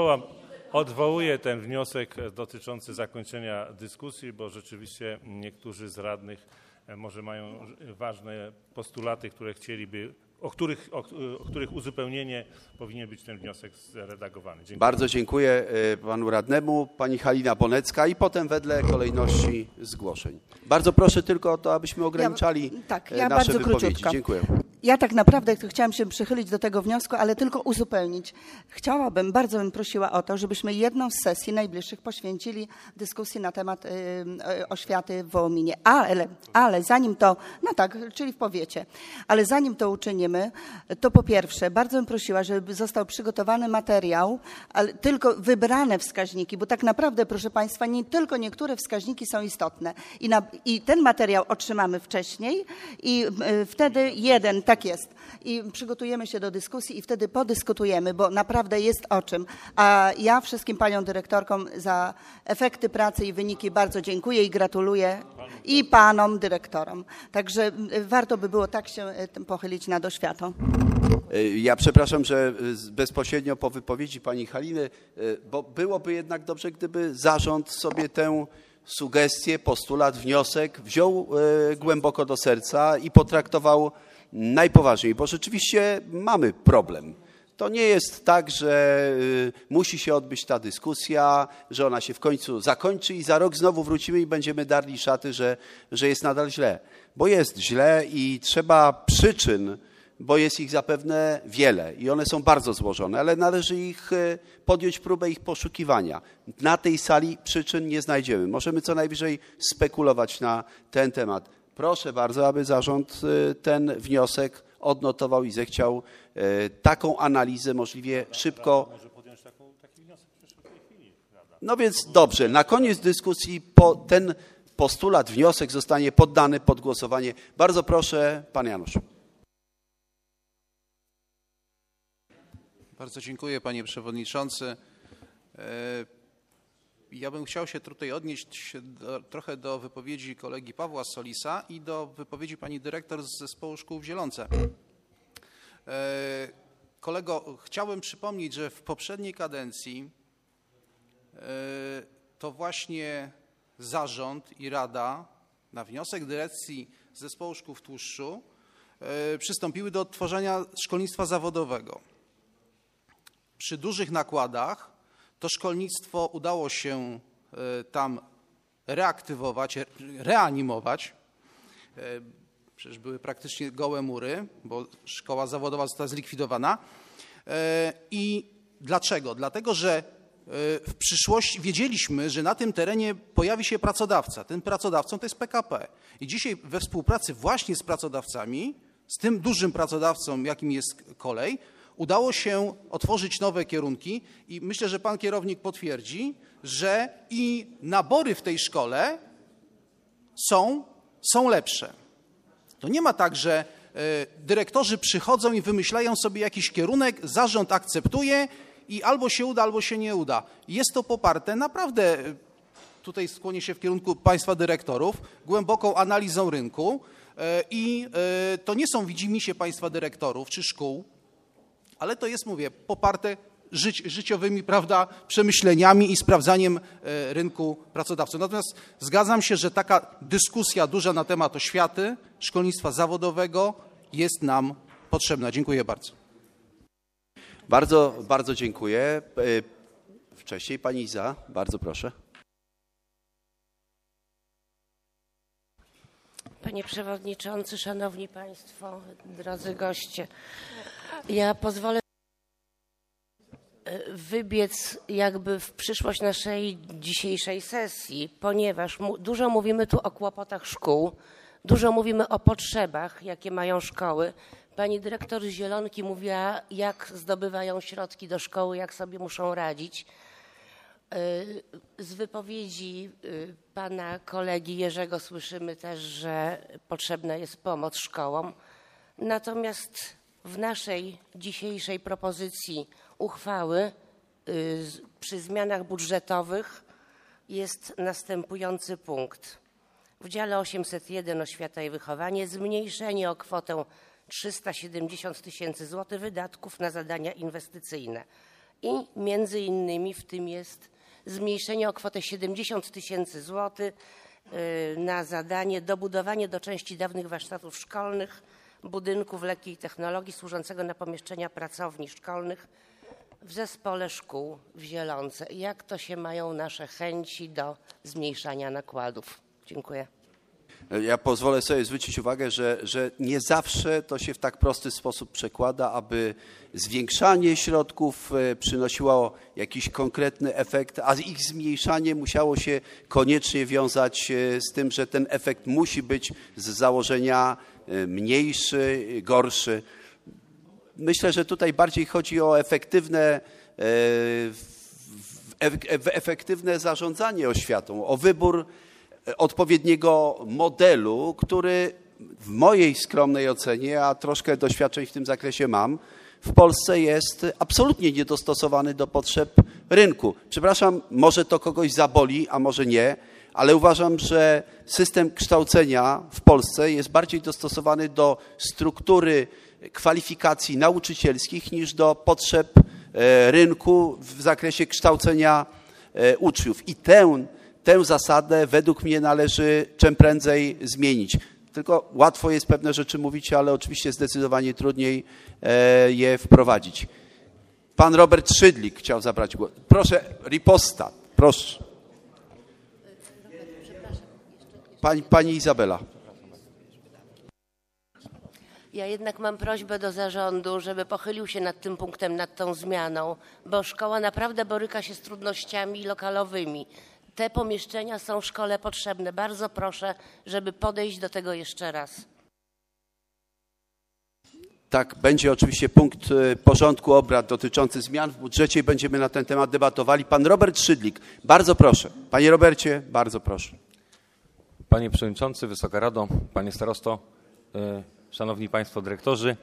odwołuję ten wniosek dotyczący zakończenia dyskusji, bo rzeczywiście niektórzy z radnych może mają ważne postulaty, które chcieliby, o których uzupełnienie powinien być ten wniosek zredagowany. Dziękuję. Bardzo dziękuję panu radnemu, pani Halina Bonecka i potem wedle kolejności zgłoszeń. Bardzo proszę tylko o to, abyśmy ograniczali nasze bardzo wypowiedzi. Króciutko. Dziękuję. Ja tak naprawdę chciałam się przychylić do tego wniosku, ale tylko uzupełnić. Bardzo bym prosiła o to, żebyśmy jedną z sesji najbliższych poświęcili dyskusji na temat oświaty w Wołominie. Ale zanim to, no tak, czyli w powiecie, ale zanim to uczynimy, to po pierwsze bardzo bym prosiła, żeby został przygotowany materiał, ale tylko wybrane wskaźniki, bo tak naprawdę, proszę państwa, nie tylko niektóre wskaźniki są istotne i ten materiał otrzymamy wcześniej i wtedy tak jest. I przygotujemy się do dyskusji i wtedy podyskutujemy, bo naprawdę jest o czym. A ja wszystkim paniom dyrektorkom za efekty pracy i wyniki bardzo dziękuję i gratuluję i panom dyrektorom. Także warto by było tak się tym pochylić nad oświatą. Ja przepraszam, że bezpośrednio po wypowiedzi pani Haliny, bo byłoby jednak dobrze, gdyby zarząd sobie sugestie, postulat, wniosek wziął głęboko do serca i potraktował najpoważniej, bo rzeczywiście mamy problem. To nie jest tak, że musi się odbyć ta dyskusja, że ona się w końcu zakończy i za rok znowu wrócimy i będziemy darli szaty, że jest nadal źle. Bo jest źle i trzeba przyczyn, bo jest ich zapewne wiele i one są bardzo złożone, ale należy podjąć próbę ich poszukiwania. Na tej sali przyczyn nie znajdziemy. Możemy co najwyżej spekulować na ten temat. Proszę bardzo, aby zarząd ten wniosek odnotował i zechciał taką analizę możliwie szybko. Może podjąć taki wniosek w tej chwili. No więc dobrze, na koniec dyskusji ten postulat, wniosek zostanie poddany pod głosowanie. Bardzo proszę, pan Janusz. Bardzo dziękuję, panie przewodniczący. Ja bym chciał się tutaj odnieść trochę do wypowiedzi kolegi Pawła Solisa i do wypowiedzi pani dyrektor z Zespołu Szkół w Zielonce. Kolego, chciałbym przypomnieć, że w poprzedniej kadencji to właśnie zarząd i rada na wniosek dyrekcji Zespołu Szkół w Tłuszczu przystąpiły do tworzenia szkolnictwa zawodowego. Przy dużych nakładach to szkolnictwo udało się tam reaktywować, reanimować. Przecież były praktycznie gołe mury, bo szkoła zawodowa została zlikwidowana. I dlaczego? Dlatego, że w przyszłości wiedzieliśmy, że na tym terenie pojawi się pracodawca. Tym pracodawcą to jest PKP. I dzisiaj we współpracy właśnie z pracodawcami, z tym dużym pracodawcą, jakim jest kolej, udało się otworzyć nowe kierunki i myślę, że pan kierownik potwierdzi, że i nabory w tej szkole są lepsze. To nie ma tak, że dyrektorzy przychodzą i wymyślają sobie jakiś kierunek, zarząd akceptuje i albo się uda, albo się nie uda. Jest to poparte naprawdę, tutaj skłonię się w kierunku państwa dyrektorów, głęboką analizą rynku i to nie są widzimisię państwa dyrektorów czy szkół, ale to jest, mówię, poparte życiowymi, prawda, przemyśleniami i sprawdzaniem rynku pracodawców. Natomiast zgadzam się, że taka dyskusja duża na temat oświaty, szkolnictwa zawodowego jest nam potrzebna. Dziękuję bardzo. Bardzo, bardzo dziękuję. Wcześniej pani Iza, bardzo proszę. Panie Przewodniczący, Szanowni Państwo, drodzy goście, ja pozwolę wybiec jakby w przyszłość naszej dzisiejszej sesji, ponieważ dużo mówimy tu o kłopotach szkół, dużo mówimy o potrzebach, jakie mają szkoły. Pani dyrektor z Zielonki mówiła, jak zdobywają środki do szkoły, jak sobie muszą radzić. Z wypowiedzi pana kolegi Jerzego słyszymy też, że potrzebna jest pomoc szkołom. Natomiast w naszej dzisiejszej propozycji uchwały przy zmianach budżetowych jest następujący punkt. W dziale 801 Oświata i Wychowanie zmniejszenie o kwotę 370 000 złotych wydatków na zadania inwestycyjne. I między innymi w tym jest zmniejszenie o kwotę 70 000 złotych na zadanie dobudowanie do części dawnych warsztatów szkolnych budynków lekkiej technologii służącego na pomieszczenia pracowni szkolnych w Zespole Szkół w Zielonce. Jak to się mają nasze chęci do zmniejszania nakładów? Dziękuję. Ja pozwolę sobie zwrócić uwagę, że nie zawsze to się w tak prosty sposób przekłada, aby zwiększanie środków przynosiło jakiś konkretny efekt, a ich zmniejszanie musiało się koniecznie wiązać z tym, że ten efekt musi być z założenia mniejszy, gorszy. Myślę, że tutaj bardziej chodzi o efektywne zarządzanie oświatą, o wybór odpowiedniego modelu, który w mojej skromnej ocenie, a troszkę doświadczeń w tym zakresie mam, w Polsce jest absolutnie niedostosowany do potrzeb rynku. Przepraszam, może to kogoś zaboli, a może nie, ale uważam, że system kształcenia w Polsce jest bardziej dostosowany do struktury kwalifikacji nauczycielskich niż do potrzeb rynku w zakresie kształcenia uczniów. I tę zasadę według mnie należy czym prędzej zmienić. Tylko łatwo jest pewne rzeczy mówić, ale oczywiście zdecydowanie trudniej je wprowadzić. Pan Robert Szydlik chciał zabrać głos. Proszę, riposta, proszę. Pani Izabela. Ja jednak mam prośbę do zarządu, żeby pochylił się nad tym punktem, nad tą zmianą, bo szkoła naprawdę boryka się z trudnościami lokalowymi. Te pomieszczenia są szkole potrzebne. Bardzo proszę, żeby podejść do tego jeszcze raz. Tak, będzie oczywiście punkt porządku obrad dotyczący zmian w budżecie i będziemy na ten temat debatowali. Pan Robert Szydlik, bardzo proszę. Panie Robercie, bardzo proszę. Panie Przewodniczący, Wysoka Rado, Panie Starosto, Szanowni Państwo Dyrektorzy.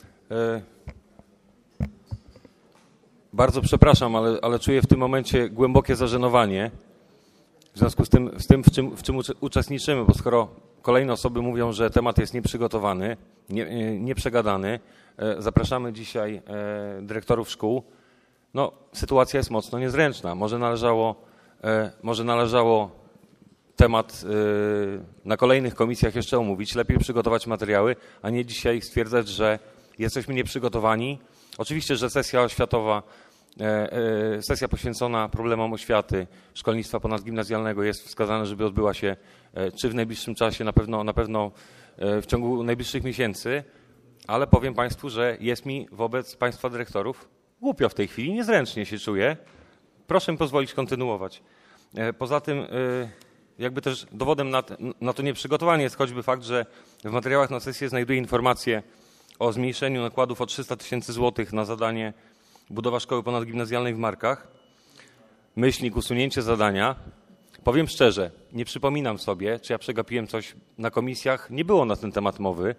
Bardzo przepraszam, ale czuję w tym momencie głębokie zażenowanie w związku z tym w czym uczestniczymy, bo skoro kolejne osoby mówią, że temat jest nieprzygotowany, nieprzegadany, zapraszamy dzisiaj dyrektorów szkół, no sytuacja jest mocno niezręczna. Może należało temat na kolejnych komisjach jeszcze omówić, lepiej przygotować materiały, a nie dzisiaj stwierdzać, że jesteśmy nieprzygotowani. Oczywiście, że sesja oświatowa, sesja poświęcona problemom oświaty, szkolnictwa ponadgimnazjalnego jest wskazana, żeby odbyła się czy w najbliższym czasie, na pewno w ciągu najbliższych miesięcy, ale powiem Państwu, że jest mi wobec Państwa dyrektorów głupio w tej chwili, niezręcznie się czuję. Proszę mi pozwolić kontynuować. Poza tym jakby też dowodem na to nieprzygotowanie jest choćby fakt, że w materiałach na sesję znajduję informację o zmniejszeniu nakładów o 300 000 złotych na zadanie budowa szkoły ponadgimnazjalnej w Markach. Myślnik usunięcie zadania. Powiem szczerze, nie przypominam sobie, czy ja przegapiłem coś na komisjach. Nie było na ten temat mowy.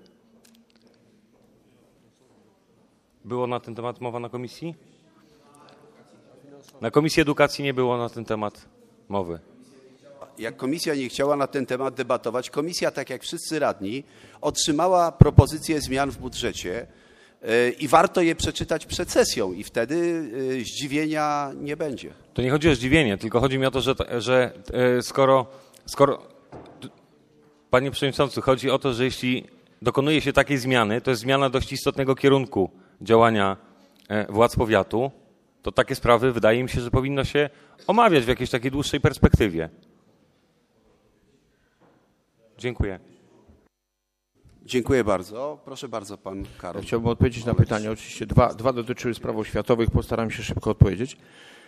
Było na ten temat mowa na komisji? Na Komisji Edukacji nie było na ten temat mowy. Jak komisja nie chciała na ten temat debatować, komisja, tak jak wszyscy radni, otrzymała propozycję zmian w budżecie i warto je przeczytać przed sesją i wtedy zdziwienia nie będzie. To nie chodzi o zdziwienie, tylko chodzi mi o to, że skoro Panie Przewodniczący, chodzi o to, że jeśli dokonuje się takiej zmiany, to jest zmiana dość istotnego kierunku działania władz powiatu, to takie sprawy wydaje mi się, że powinno się omawiać w jakiejś takiej dłuższej perspektywie. Dziękuję. Dziękuję bardzo. Proszę bardzo, pan Karol. Ja chciałbym odpowiedzieć na pytanie. Oczywiście dwa dotyczyły spraw oświatowych. Postaram się szybko odpowiedzieć.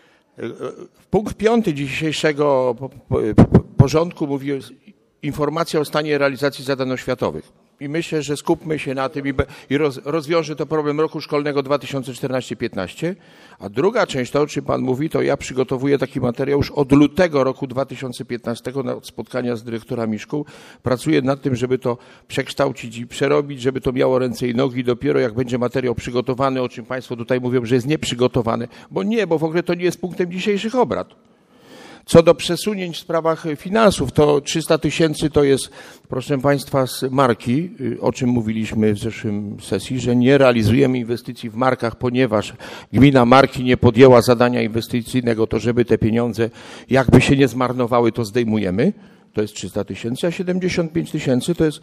Punkt 5 dzisiejszego porządku mówi informacja o stanie realizacji zadań oświatowych. I myślę, że skupmy się na tym i rozwiąże to problem roku szkolnego 2014-15. A druga część, to o czym pan mówi, to ja przygotowuję taki materiał już od lutego roku 2015 na spotkania z dyrektorami szkół. Pracuję nad tym, żeby to przekształcić i przerobić, żeby to miało ręce i nogi. Dopiero jak będzie materiał przygotowany, o czym państwo tutaj mówią, że jest nieprzygotowany, bo w ogóle to nie jest punktem dzisiejszych obrad. Co do przesunięć w sprawach finansów, to 300 000 to jest, proszę Państwa, z marki, o czym mówiliśmy w zeszłym sesji, że nie realizujemy inwestycji w markach, ponieważ gmina Marki nie podjęła zadania inwestycyjnego, to żeby te pieniądze jakby się nie zmarnowały, to zdejmujemy. To jest 300 000, a 75 000 to jest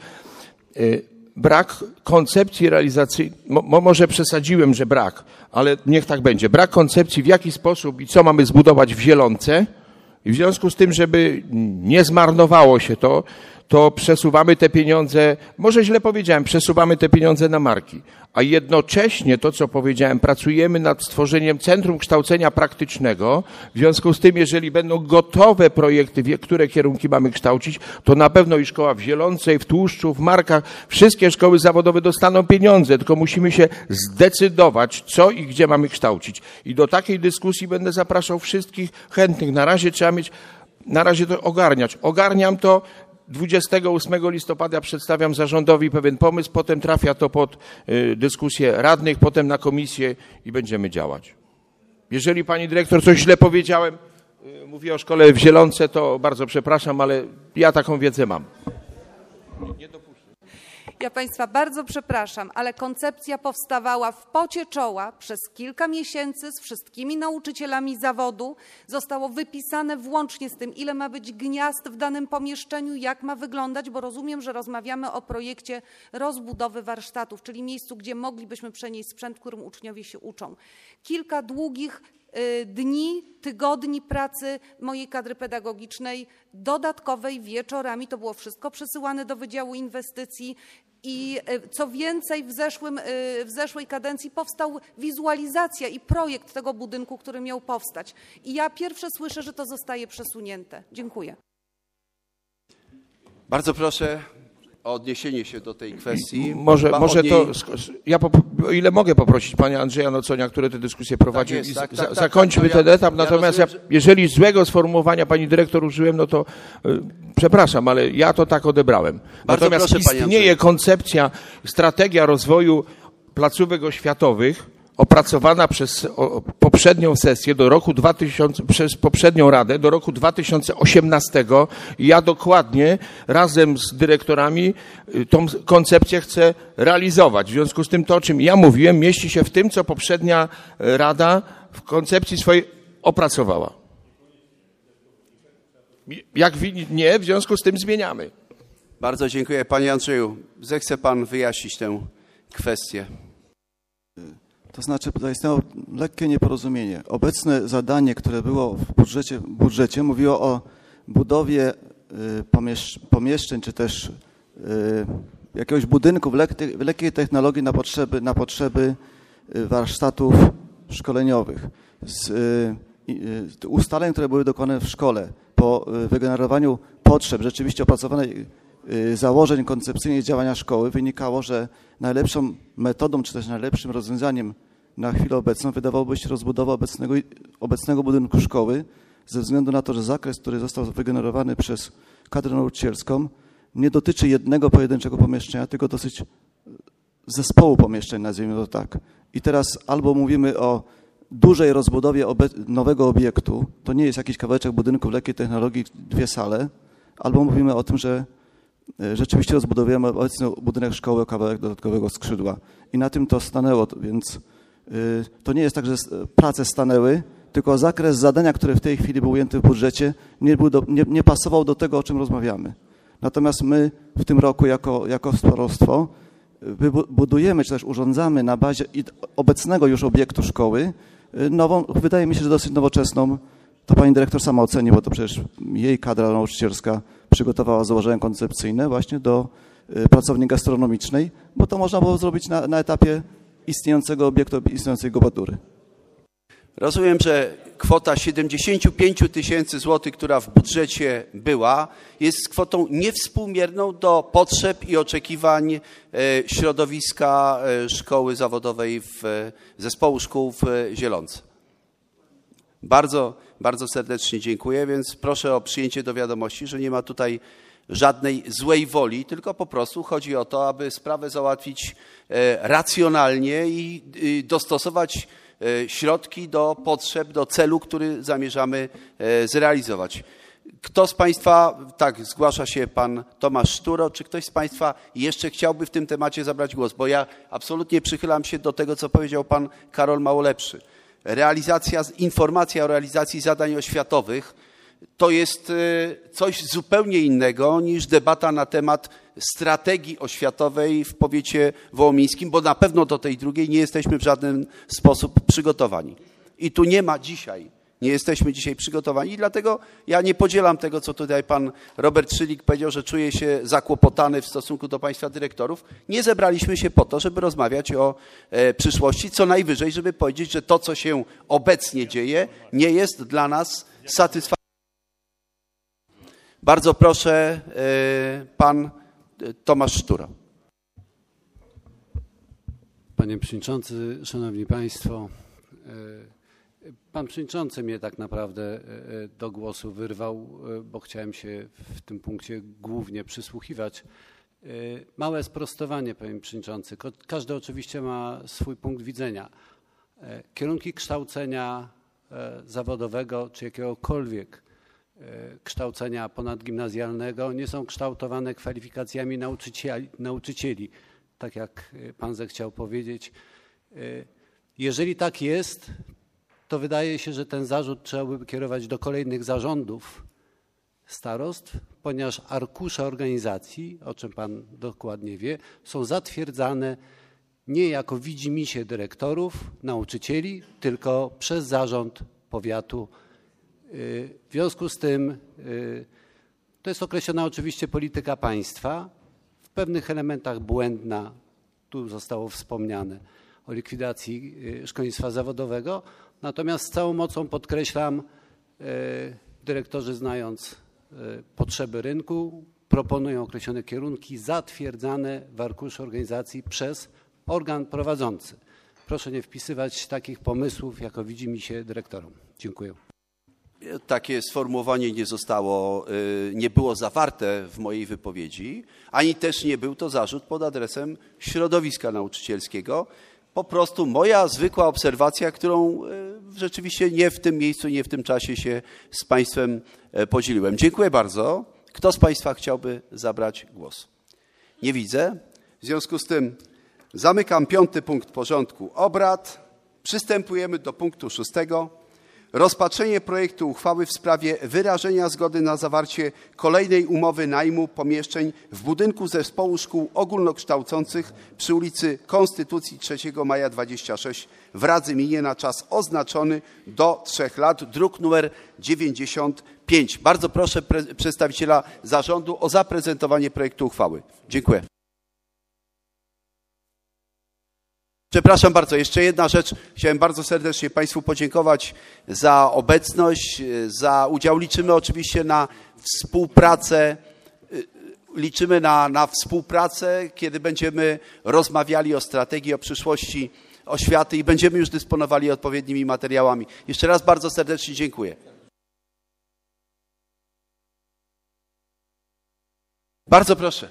brak koncepcji realizacyjnej. Może przesadziłem, że brak, ale niech tak będzie. Brak koncepcji, w jaki sposób i co mamy zbudować w Zielonce. I w związku z tym, żeby nie zmarnowało się to przesuwamy te pieniądze, może źle powiedziałem, przesuwamy te pieniądze na marki. A jednocześnie to, co powiedziałem, pracujemy nad stworzeniem Centrum Kształcenia Praktycznego. W związku z tym, jeżeli będą gotowe projekty, które kierunki mamy kształcić, to na pewno i szkoła w Zielonce, i w Tłuszczu, w Markach, wszystkie szkoły zawodowe dostaną pieniądze, tylko musimy się zdecydować, co i gdzie mamy kształcić. I do takiej dyskusji będę zapraszał wszystkich chętnych. Na razie to ogarniać. Ogarniam to. 28 listopada przedstawiam zarządowi pewien pomysł, potem trafia to pod dyskusję radnych, potem na komisję i będziemy działać. Jeżeli pani dyrektor coś źle powiedziałem, mówię o szkole w Zielonce, to bardzo przepraszam, ale ja taką wiedzę mam. Ja Państwa bardzo przepraszam, ale koncepcja powstawała w pocie czoła przez kilka miesięcy z wszystkimi nauczycielami zawodu. Zostało wypisane włącznie z tym, ile ma być gniazd w danym pomieszczeniu, jak ma wyglądać, bo rozumiem, że rozmawiamy o projekcie rozbudowy warsztatów, czyli miejscu, gdzie moglibyśmy przenieść sprzęt, którym uczniowie się uczą. Kilka długich dni, tygodni pracy mojej kadry pedagogicznej, dodatkowej, wieczorami, to było wszystko przesyłane do Wydziału Inwestycji i co więcej w zeszłej kadencji powstał wizualizacja i projekt tego budynku, który miał powstać. I ja pierwsze słyszę, że to zostaje przesunięte. Dziękuję. Bardzo proszę o odniesienie się do tej kwestii. Może to, o ile mogę poprosić pana Andrzeja Noconia, który tę dyskusję prowadził, zakończmy ten etap, natomiast jeżeli złego sformułowania pani dyrektor użyłem, no to przepraszam, ale ja to tak odebrałem. Natomiast istnieje koncepcja, strategia rozwoju placówek oświatowych, opracowana przez poprzednią sesję do roku 2000, przez poprzednią Radę do roku 2018. Ja dokładnie razem z dyrektorami tą koncepcję chcę realizować. W związku z tym to, o czym ja mówiłem, mieści się w tym, co poprzednia Rada w koncepcji swojej opracowała. Jak nie, w związku z tym zmieniamy. Bardzo dziękuję. Panie Andrzeju, zechce pan wyjaśnić tę kwestię. To znaczy, tutaj istniało lekkie nieporozumienie. Obecne zadanie, które było w budżecie mówiło o budowie pomieszczeń, czy też jakiegoś budynku w lekkiej technologii na potrzeby warsztatów szkoleniowych. Z ustaleń, które były dokonane w szkole po wygenerowaniu potrzeb, rzeczywiście opracowanej założeń koncepcyjnych działania szkoły, wynikało, że najlepszą metodą, czy też najlepszym rozwiązaniem na chwilę obecną wydawałoby się rozbudowa obecnego budynku szkoły, ze względu na to, że zakres, który został wygenerowany przez kadrę nauczycielską, nie dotyczy jednego pojedynczego pomieszczenia, tylko dosyć zespołu pomieszczeń, nazwijmy to tak. I teraz albo mówimy o dużej rozbudowie nowego obiektu, to nie jest jakiś kawałeczek budynku w lekkiej technologii, 2 sale, albo mówimy o tym, że rzeczywiście rozbudowujemy obecny budynek szkoły o kawałek dodatkowego skrzydła. I na tym to stanęło, więc to nie jest tak, że prace stanęły, tylko zakres zadania, który w tej chwili był ujęty w budżecie, nie pasował do tego, o czym rozmawiamy. Natomiast my w tym roku jako starostwo budujemy, czy też urządzamy na bazie obecnego już obiektu szkoły nową, wydaje mi się, że dosyć nowoczesną, to pani dyrektor sama oceni, bo to przecież jej kadra nauczycielska przygotowała założenia koncepcyjne właśnie do pracowni gastronomicznej, bo to można było zrobić na etapie istniejącego obiektu, istniejącej gobatury. Rozumiem, że kwota 75 000 złotych, która w budżecie była, jest kwotą niewspółmierną do potrzeb i oczekiwań środowiska szkoły zawodowej zespołu szkół w Zielonce. Bardzo, bardzo serdecznie dziękuję, więc proszę o przyjęcie do wiadomości, że nie ma tutaj żadnej złej woli, tylko po prostu chodzi o to, aby sprawę załatwić racjonalnie i dostosować środki do potrzeb, do celu, który zamierzamy zrealizować. Kto z Państwa, tak, zgłasza się pan Tomasz Szturo, czy ktoś z Państwa jeszcze chciałby w tym temacie zabrać głos? Bo ja absolutnie przychylam się do tego, co powiedział pan Karol Małolepszy. Informacja o realizacji zadań oświatowych to jest coś zupełnie innego niż debata na temat strategii oświatowej w powiecie wołomińskim, bo na pewno do tej drugiej nie jesteśmy w żaden sposób przygotowani. I tu nie jesteśmy dzisiaj przygotowani i dlatego ja nie podzielam tego, co tutaj pan Robert Szylik powiedział, że czuje się zakłopotany w stosunku do państwa dyrektorów. Nie zebraliśmy się po to, żeby rozmawiać o przyszłości, co najwyżej, żeby powiedzieć, że to, co się obecnie dzieje, nie jest dla nas satysfakcjonujące. Bardzo proszę, pan Tomasz Szturo. Panie Przewodniczący, Szanowni Państwo, pan Przewodniczący mnie tak naprawdę do głosu wyrwał, bo chciałem się w tym punkcie głównie przysłuchiwać. Małe sprostowanie, Panie Przewodniczący. Każdy oczywiście ma swój punkt widzenia. Kierunki kształcenia zawodowego czy jakiegokolwiek, kształcenia ponadgimnazjalnego nie są kształtowane kwalifikacjami nauczycieli, tak jak pan zechciał powiedzieć. Jeżeli tak jest, to wydaje się, że ten zarzut trzeba by kierować do kolejnych zarządów starostw, ponieważ arkusze organizacji, o czym pan dokładnie wie, są zatwierdzane nie jako widzimisię dyrektorów, nauczycieli, tylko przez zarząd powiatu. W związku z tym to jest określona oczywiście polityka państwa, w pewnych elementach błędna, tu zostało wspomniane o likwidacji szkolnictwa zawodowego, natomiast z całą mocą podkreślam, dyrektorzy znając potrzeby rynku proponują określone kierunki zatwierdzane w arkuszu organizacji przez organ prowadzący. Proszę nie wpisywać takich pomysłów, jako widzimisię dyrektorom. Dziękuję. Takie sformułowanie nie było zawarte w mojej wypowiedzi, ani też nie był to zarzut pod adresem środowiska nauczycielskiego. Po prostu moja zwykła obserwacja, którą rzeczywiście nie w tym miejscu, nie w tym czasie się z państwem podzieliłem. Dziękuję bardzo. Kto z państwa chciałby zabrać głos? Nie widzę. W związku z tym zamykam 5. punkt porządku obrad. Przystępujemy do punktu 6. Rozpatrzenie projektu uchwały w sprawie wyrażenia zgody na zawarcie kolejnej umowy najmu pomieszczeń w budynku Zespołu Szkół Ogólnokształcących przy ulicy Konstytucji 3 Maja 26 w Radzyminie na czas oznaczony do 3 lat, druk numer 95. Bardzo proszę przedstawiciela zarządu o zaprezentowanie projektu uchwały. Dziękuję. Przepraszam bardzo, jeszcze jedna rzecz. Chciałem bardzo serdecznie państwu podziękować za obecność, za udział. Liczymy oczywiście na współpracę. Liczymy na współpracę, kiedy będziemy rozmawiali o strategii, o przyszłości oświaty i będziemy już dysponowali odpowiednimi materiałami. Jeszcze raz bardzo serdecznie dziękuję. Bardzo proszę.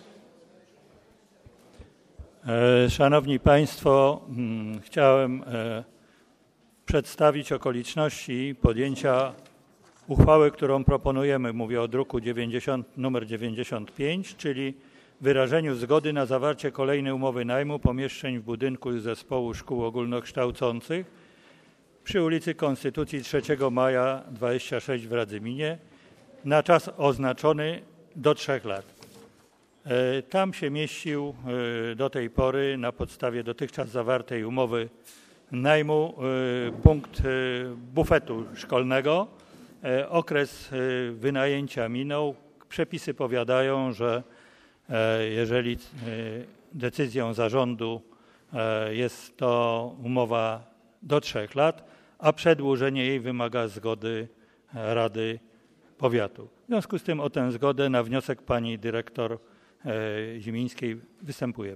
Szanowni Państwo, chciałem przedstawić okoliczności podjęcia uchwały, którą proponujemy. Mówię o druku numer 95, czyli wyrażeniu zgody na zawarcie kolejnej umowy najmu pomieszczeń w budynku Zespołu Szkół Ogólnokształcących przy ulicy Konstytucji 3 Maja 26 w Radzyminie na czas oznaczony do 3 lat. Tam się mieścił do tej pory na podstawie dotychczas zawartej umowy najmu punkt bufetu szkolnego. Okres wynajęcia minął. Przepisy powiadają, że jeżeli decyzją zarządu jest to umowa do 3 lat, a przedłużenie jej wymaga zgody Rady Powiatu. W związku z tym o tę zgodę na wniosek pani dyrektor Zimińskiej występujemy.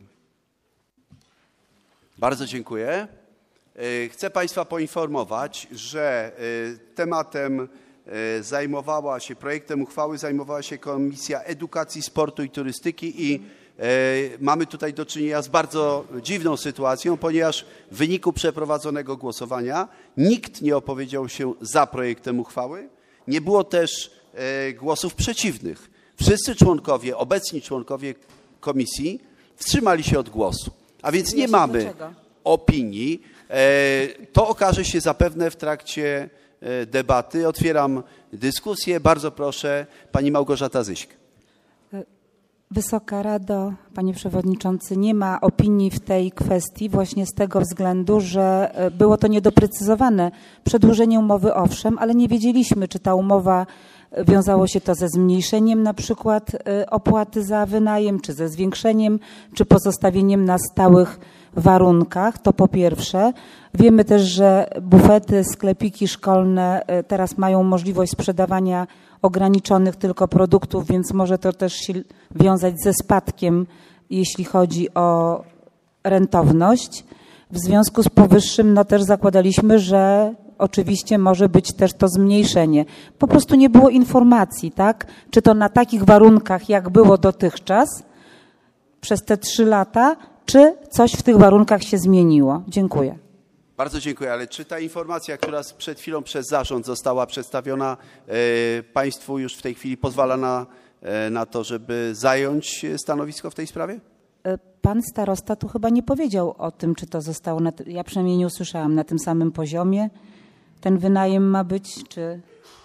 Bardzo dziękuję. Chcę państwa poinformować, że tematem projektem uchwały zajmowała się Komisja Edukacji, Sportu i Turystyki i mamy tutaj do czynienia z bardzo dziwną sytuacją, ponieważ w wyniku przeprowadzonego głosowania nikt nie opowiedział się za projektem uchwały, nie było też głosów przeciwnych. Wszyscy obecni członkowie komisji wstrzymali się od głosu, a więc nie mamy opinii. To okaże się zapewne w trakcie debaty. Otwieram dyskusję. Bardzo proszę, pani Małgorzata Zyśk. Wysoka Rado, panie przewodniczący, nie ma opinii w tej kwestii właśnie z tego względu, że było to niedoprecyzowane. Przedłużenie umowy owszem, ale nie wiedzieliśmy, czy ta umowa wiązało się to ze zmniejszeniem na przykład opłaty za wynajem, czy ze zwiększeniem, czy pozostawieniem na stałych warunkach. To po pierwsze. Wiemy też, że bufety, sklepiki szkolne teraz mają możliwość sprzedawania ograniczonych tylko produktów, więc może to też się wiązać ze spadkiem, jeśli chodzi o rentowność. W związku z powyższym też zakładaliśmy, że oczywiście może być też to zmniejszenie. Po prostu nie było informacji, tak? Czy to na takich warunkach, jak było dotychczas przez te 3 lata, czy coś w tych warunkach się zmieniło? Dziękuję. Bardzo dziękuję, ale czy ta informacja, która przed chwilą przez zarząd została przedstawiona, państwu już w tej chwili pozwala na to, żeby zająć stanowisko w tej sprawie? Pan starosta tu chyba nie powiedział o tym, czy to zostało, ja przynajmniej nie usłyszałam, na tym samym poziomie ten wynajem ma być, czy...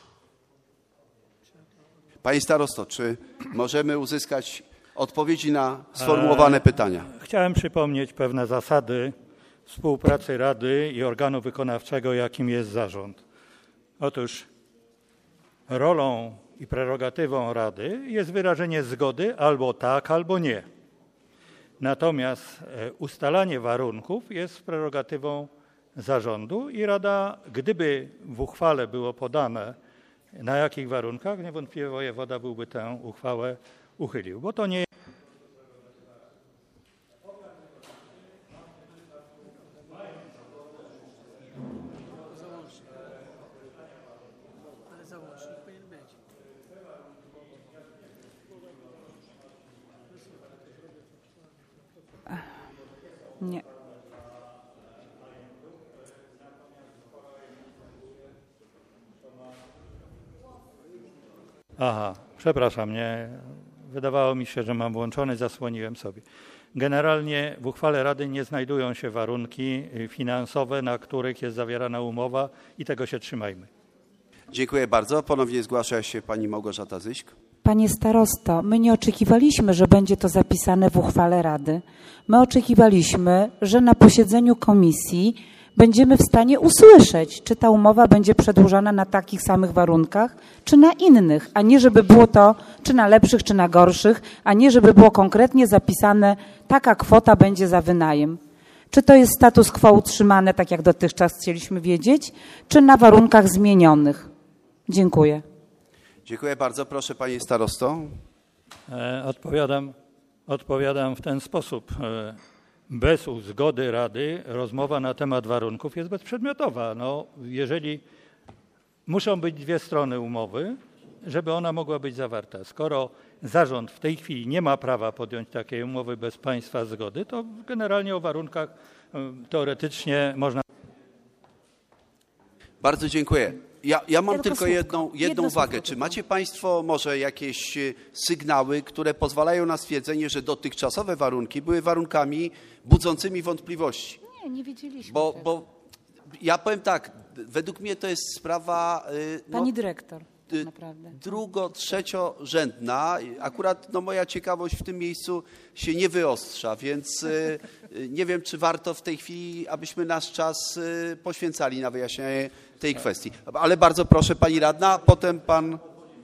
Panie starosto, czy możemy uzyskać odpowiedzi na sformułowane pytania? Chciałem przypomnieć pewne zasady współpracy Rady i organu wykonawczego, jakim jest zarząd. Otóż rolą i prerogatywą Rady jest wyrażenie zgody albo tak, albo nie. Natomiast ustalanie warunków jest prerogatywą zarządu i Rada, gdyby w uchwale było podane, na jakich warunkach, niewątpliwie wojewoda byłby tę uchwałę uchylił, bo to nie Nie. Aha, przepraszam, nie. Wydawało mi się, że mam włączony, zasłoniłem sobie. Generalnie w uchwale Rady nie znajdują się warunki finansowe, na których jest zawierana umowa i tego się trzymajmy. Dziękuję bardzo. Ponownie zgłasza się pani Małgorzata Zyśk. Panie starosto, my nie oczekiwaliśmy, że będzie to zapisane w uchwale Rady. My oczekiwaliśmy, że na posiedzeniu komisji będziemy w stanie usłyszeć, czy ta umowa będzie przedłużana na takich samych warunkach, czy na innych, a nie żeby było to, czy na lepszych, czy na gorszych, a nie żeby było konkretnie zapisane, taka kwota będzie za wynajem. Czy to jest status quo utrzymane, tak jak dotychczas chcieliśmy wiedzieć, czy na warunkach zmienionych? Dziękuję. Dziękuję bardzo. Proszę panie starosto. Odpowiadam w ten sposób. Bez zgody Rady rozmowa na temat warunków jest bezprzedmiotowa. No, jeżeli muszą być dwie strony umowy, żeby ona mogła być zawarta. Skoro zarząd w tej chwili nie ma prawa podjąć takiej umowy bez państwa zgody, to generalnie o warunkach teoretycznie można... Bardzo dziękuję. Ja mam tylko jedną uwagę. Czy macie państwo może jakieś sygnały, które pozwalają na stwierdzenie, że dotychczasowe warunki były warunkami budzącymi wątpliwości? Nie wiedzieliśmy. Bo ja powiem tak, według mnie to jest sprawa... Pani dyrektor, naprawdę. Trzeciorzędna. Akurat moja ciekawość w tym miejscu się nie wyostrza, więc nie wiem, czy warto w tej chwili, abyśmy nasz czas poświęcali na wyjaśnienie tej kwestii. Ale bardzo proszę pani radna, potem pan...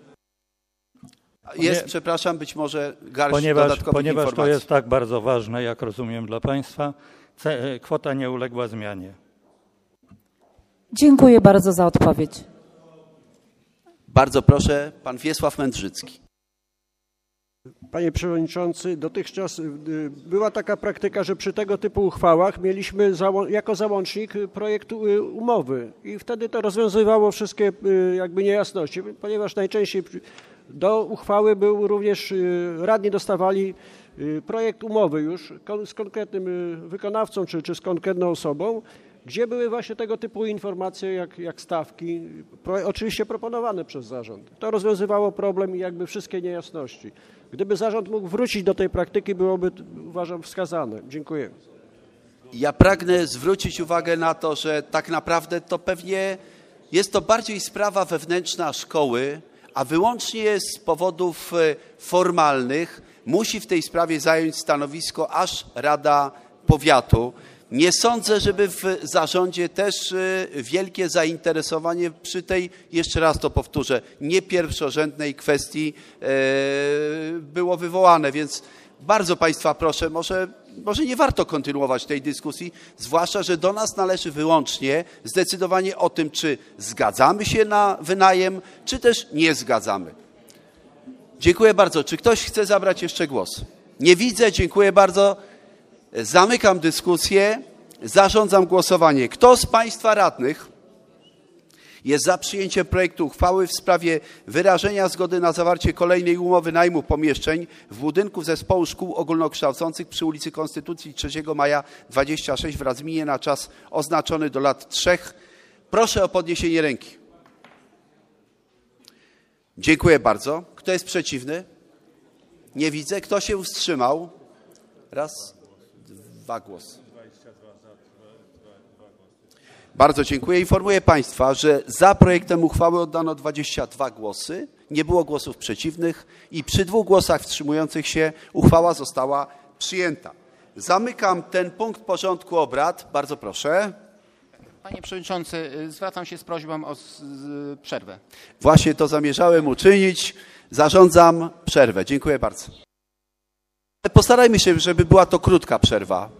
przepraszam, być może garść dodatkowych informacji. Ponieważ to jest tak bardzo ważne, jak rozumiem, dla państwa, kwota nie uległa zmianie. Dziękuję bardzo za odpowiedź. Bardzo proszę, pan Wiesław Mędrzycki. Panie Przewodniczący, dotychczas była taka praktyka, że przy tego typu uchwałach mieliśmy jako załącznik projekt umowy i wtedy to rozwiązywało wszystkie jakby niejasności, ponieważ najczęściej do uchwały był również, radni dostawali projekt umowy już z konkretnym wykonawcą czy z konkretną osobą, gdzie były właśnie tego typu informacje jak stawki, oczywiście proponowane przez zarząd. To rozwiązywało problem i jakby wszystkie niejasności. Gdyby zarząd mógł wrócić do tej praktyki, byłoby, uważam, wskazane. Dziękuję. Ja pragnę zwrócić uwagę na to, że tak naprawdę to pewnie jest to bardziej sprawa wewnętrzna szkoły, a wyłącznie z powodów formalnych musi w tej sprawie zająć stanowisko aż Rada Powiatu. Nie sądzę, żeby w zarządzie też wielkie zainteresowanie przy tej, jeszcze raz to powtórzę, nie pierwszorzędnej kwestii było wywołane, więc bardzo państwa proszę, może nie warto kontynuować tej dyskusji, zwłaszcza, że do nas należy wyłącznie zdecydowanie o tym, czy zgadzamy się na wynajem, czy też nie zgadzamy. Dziękuję bardzo. Czy ktoś chce zabrać jeszcze głos? Nie widzę, dziękuję bardzo. Zamykam dyskusję, zarządzam głosowanie. Kto z państwa radnych jest za przyjęciem projektu uchwały w sprawie wyrażenia zgody na zawarcie kolejnej umowy najmu pomieszczeń w budynku Zespołu Szkół Ogólnokształcących przy ulicy Konstytucji 3 Maja 26 w Radzyminie na czas oznaczony do lat 3. Proszę o podniesienie ręki. Dziękuję bardzo. Kto jest przeciwny? Nie widzę. Kto się wstrzymał? Raz, dwa głosy. Bardzo dziękuję. Informuję Państwa, że za projektem uchwały oddano 22 głosy, nie było głosów przeciwnych i przy 2 głosach wstrzymujących się uchwała została przyjęta. Zamykam ten punkt porządku obrad. Bardzo proszę. Panie Przewodniczący, zwracam się z prośbą o przerwę. Właśnie to zamierzałem uczynić. Zarządzam przerwę. Dziękuję bardzo. Postarajmy się, żeby była to krótka przerwa.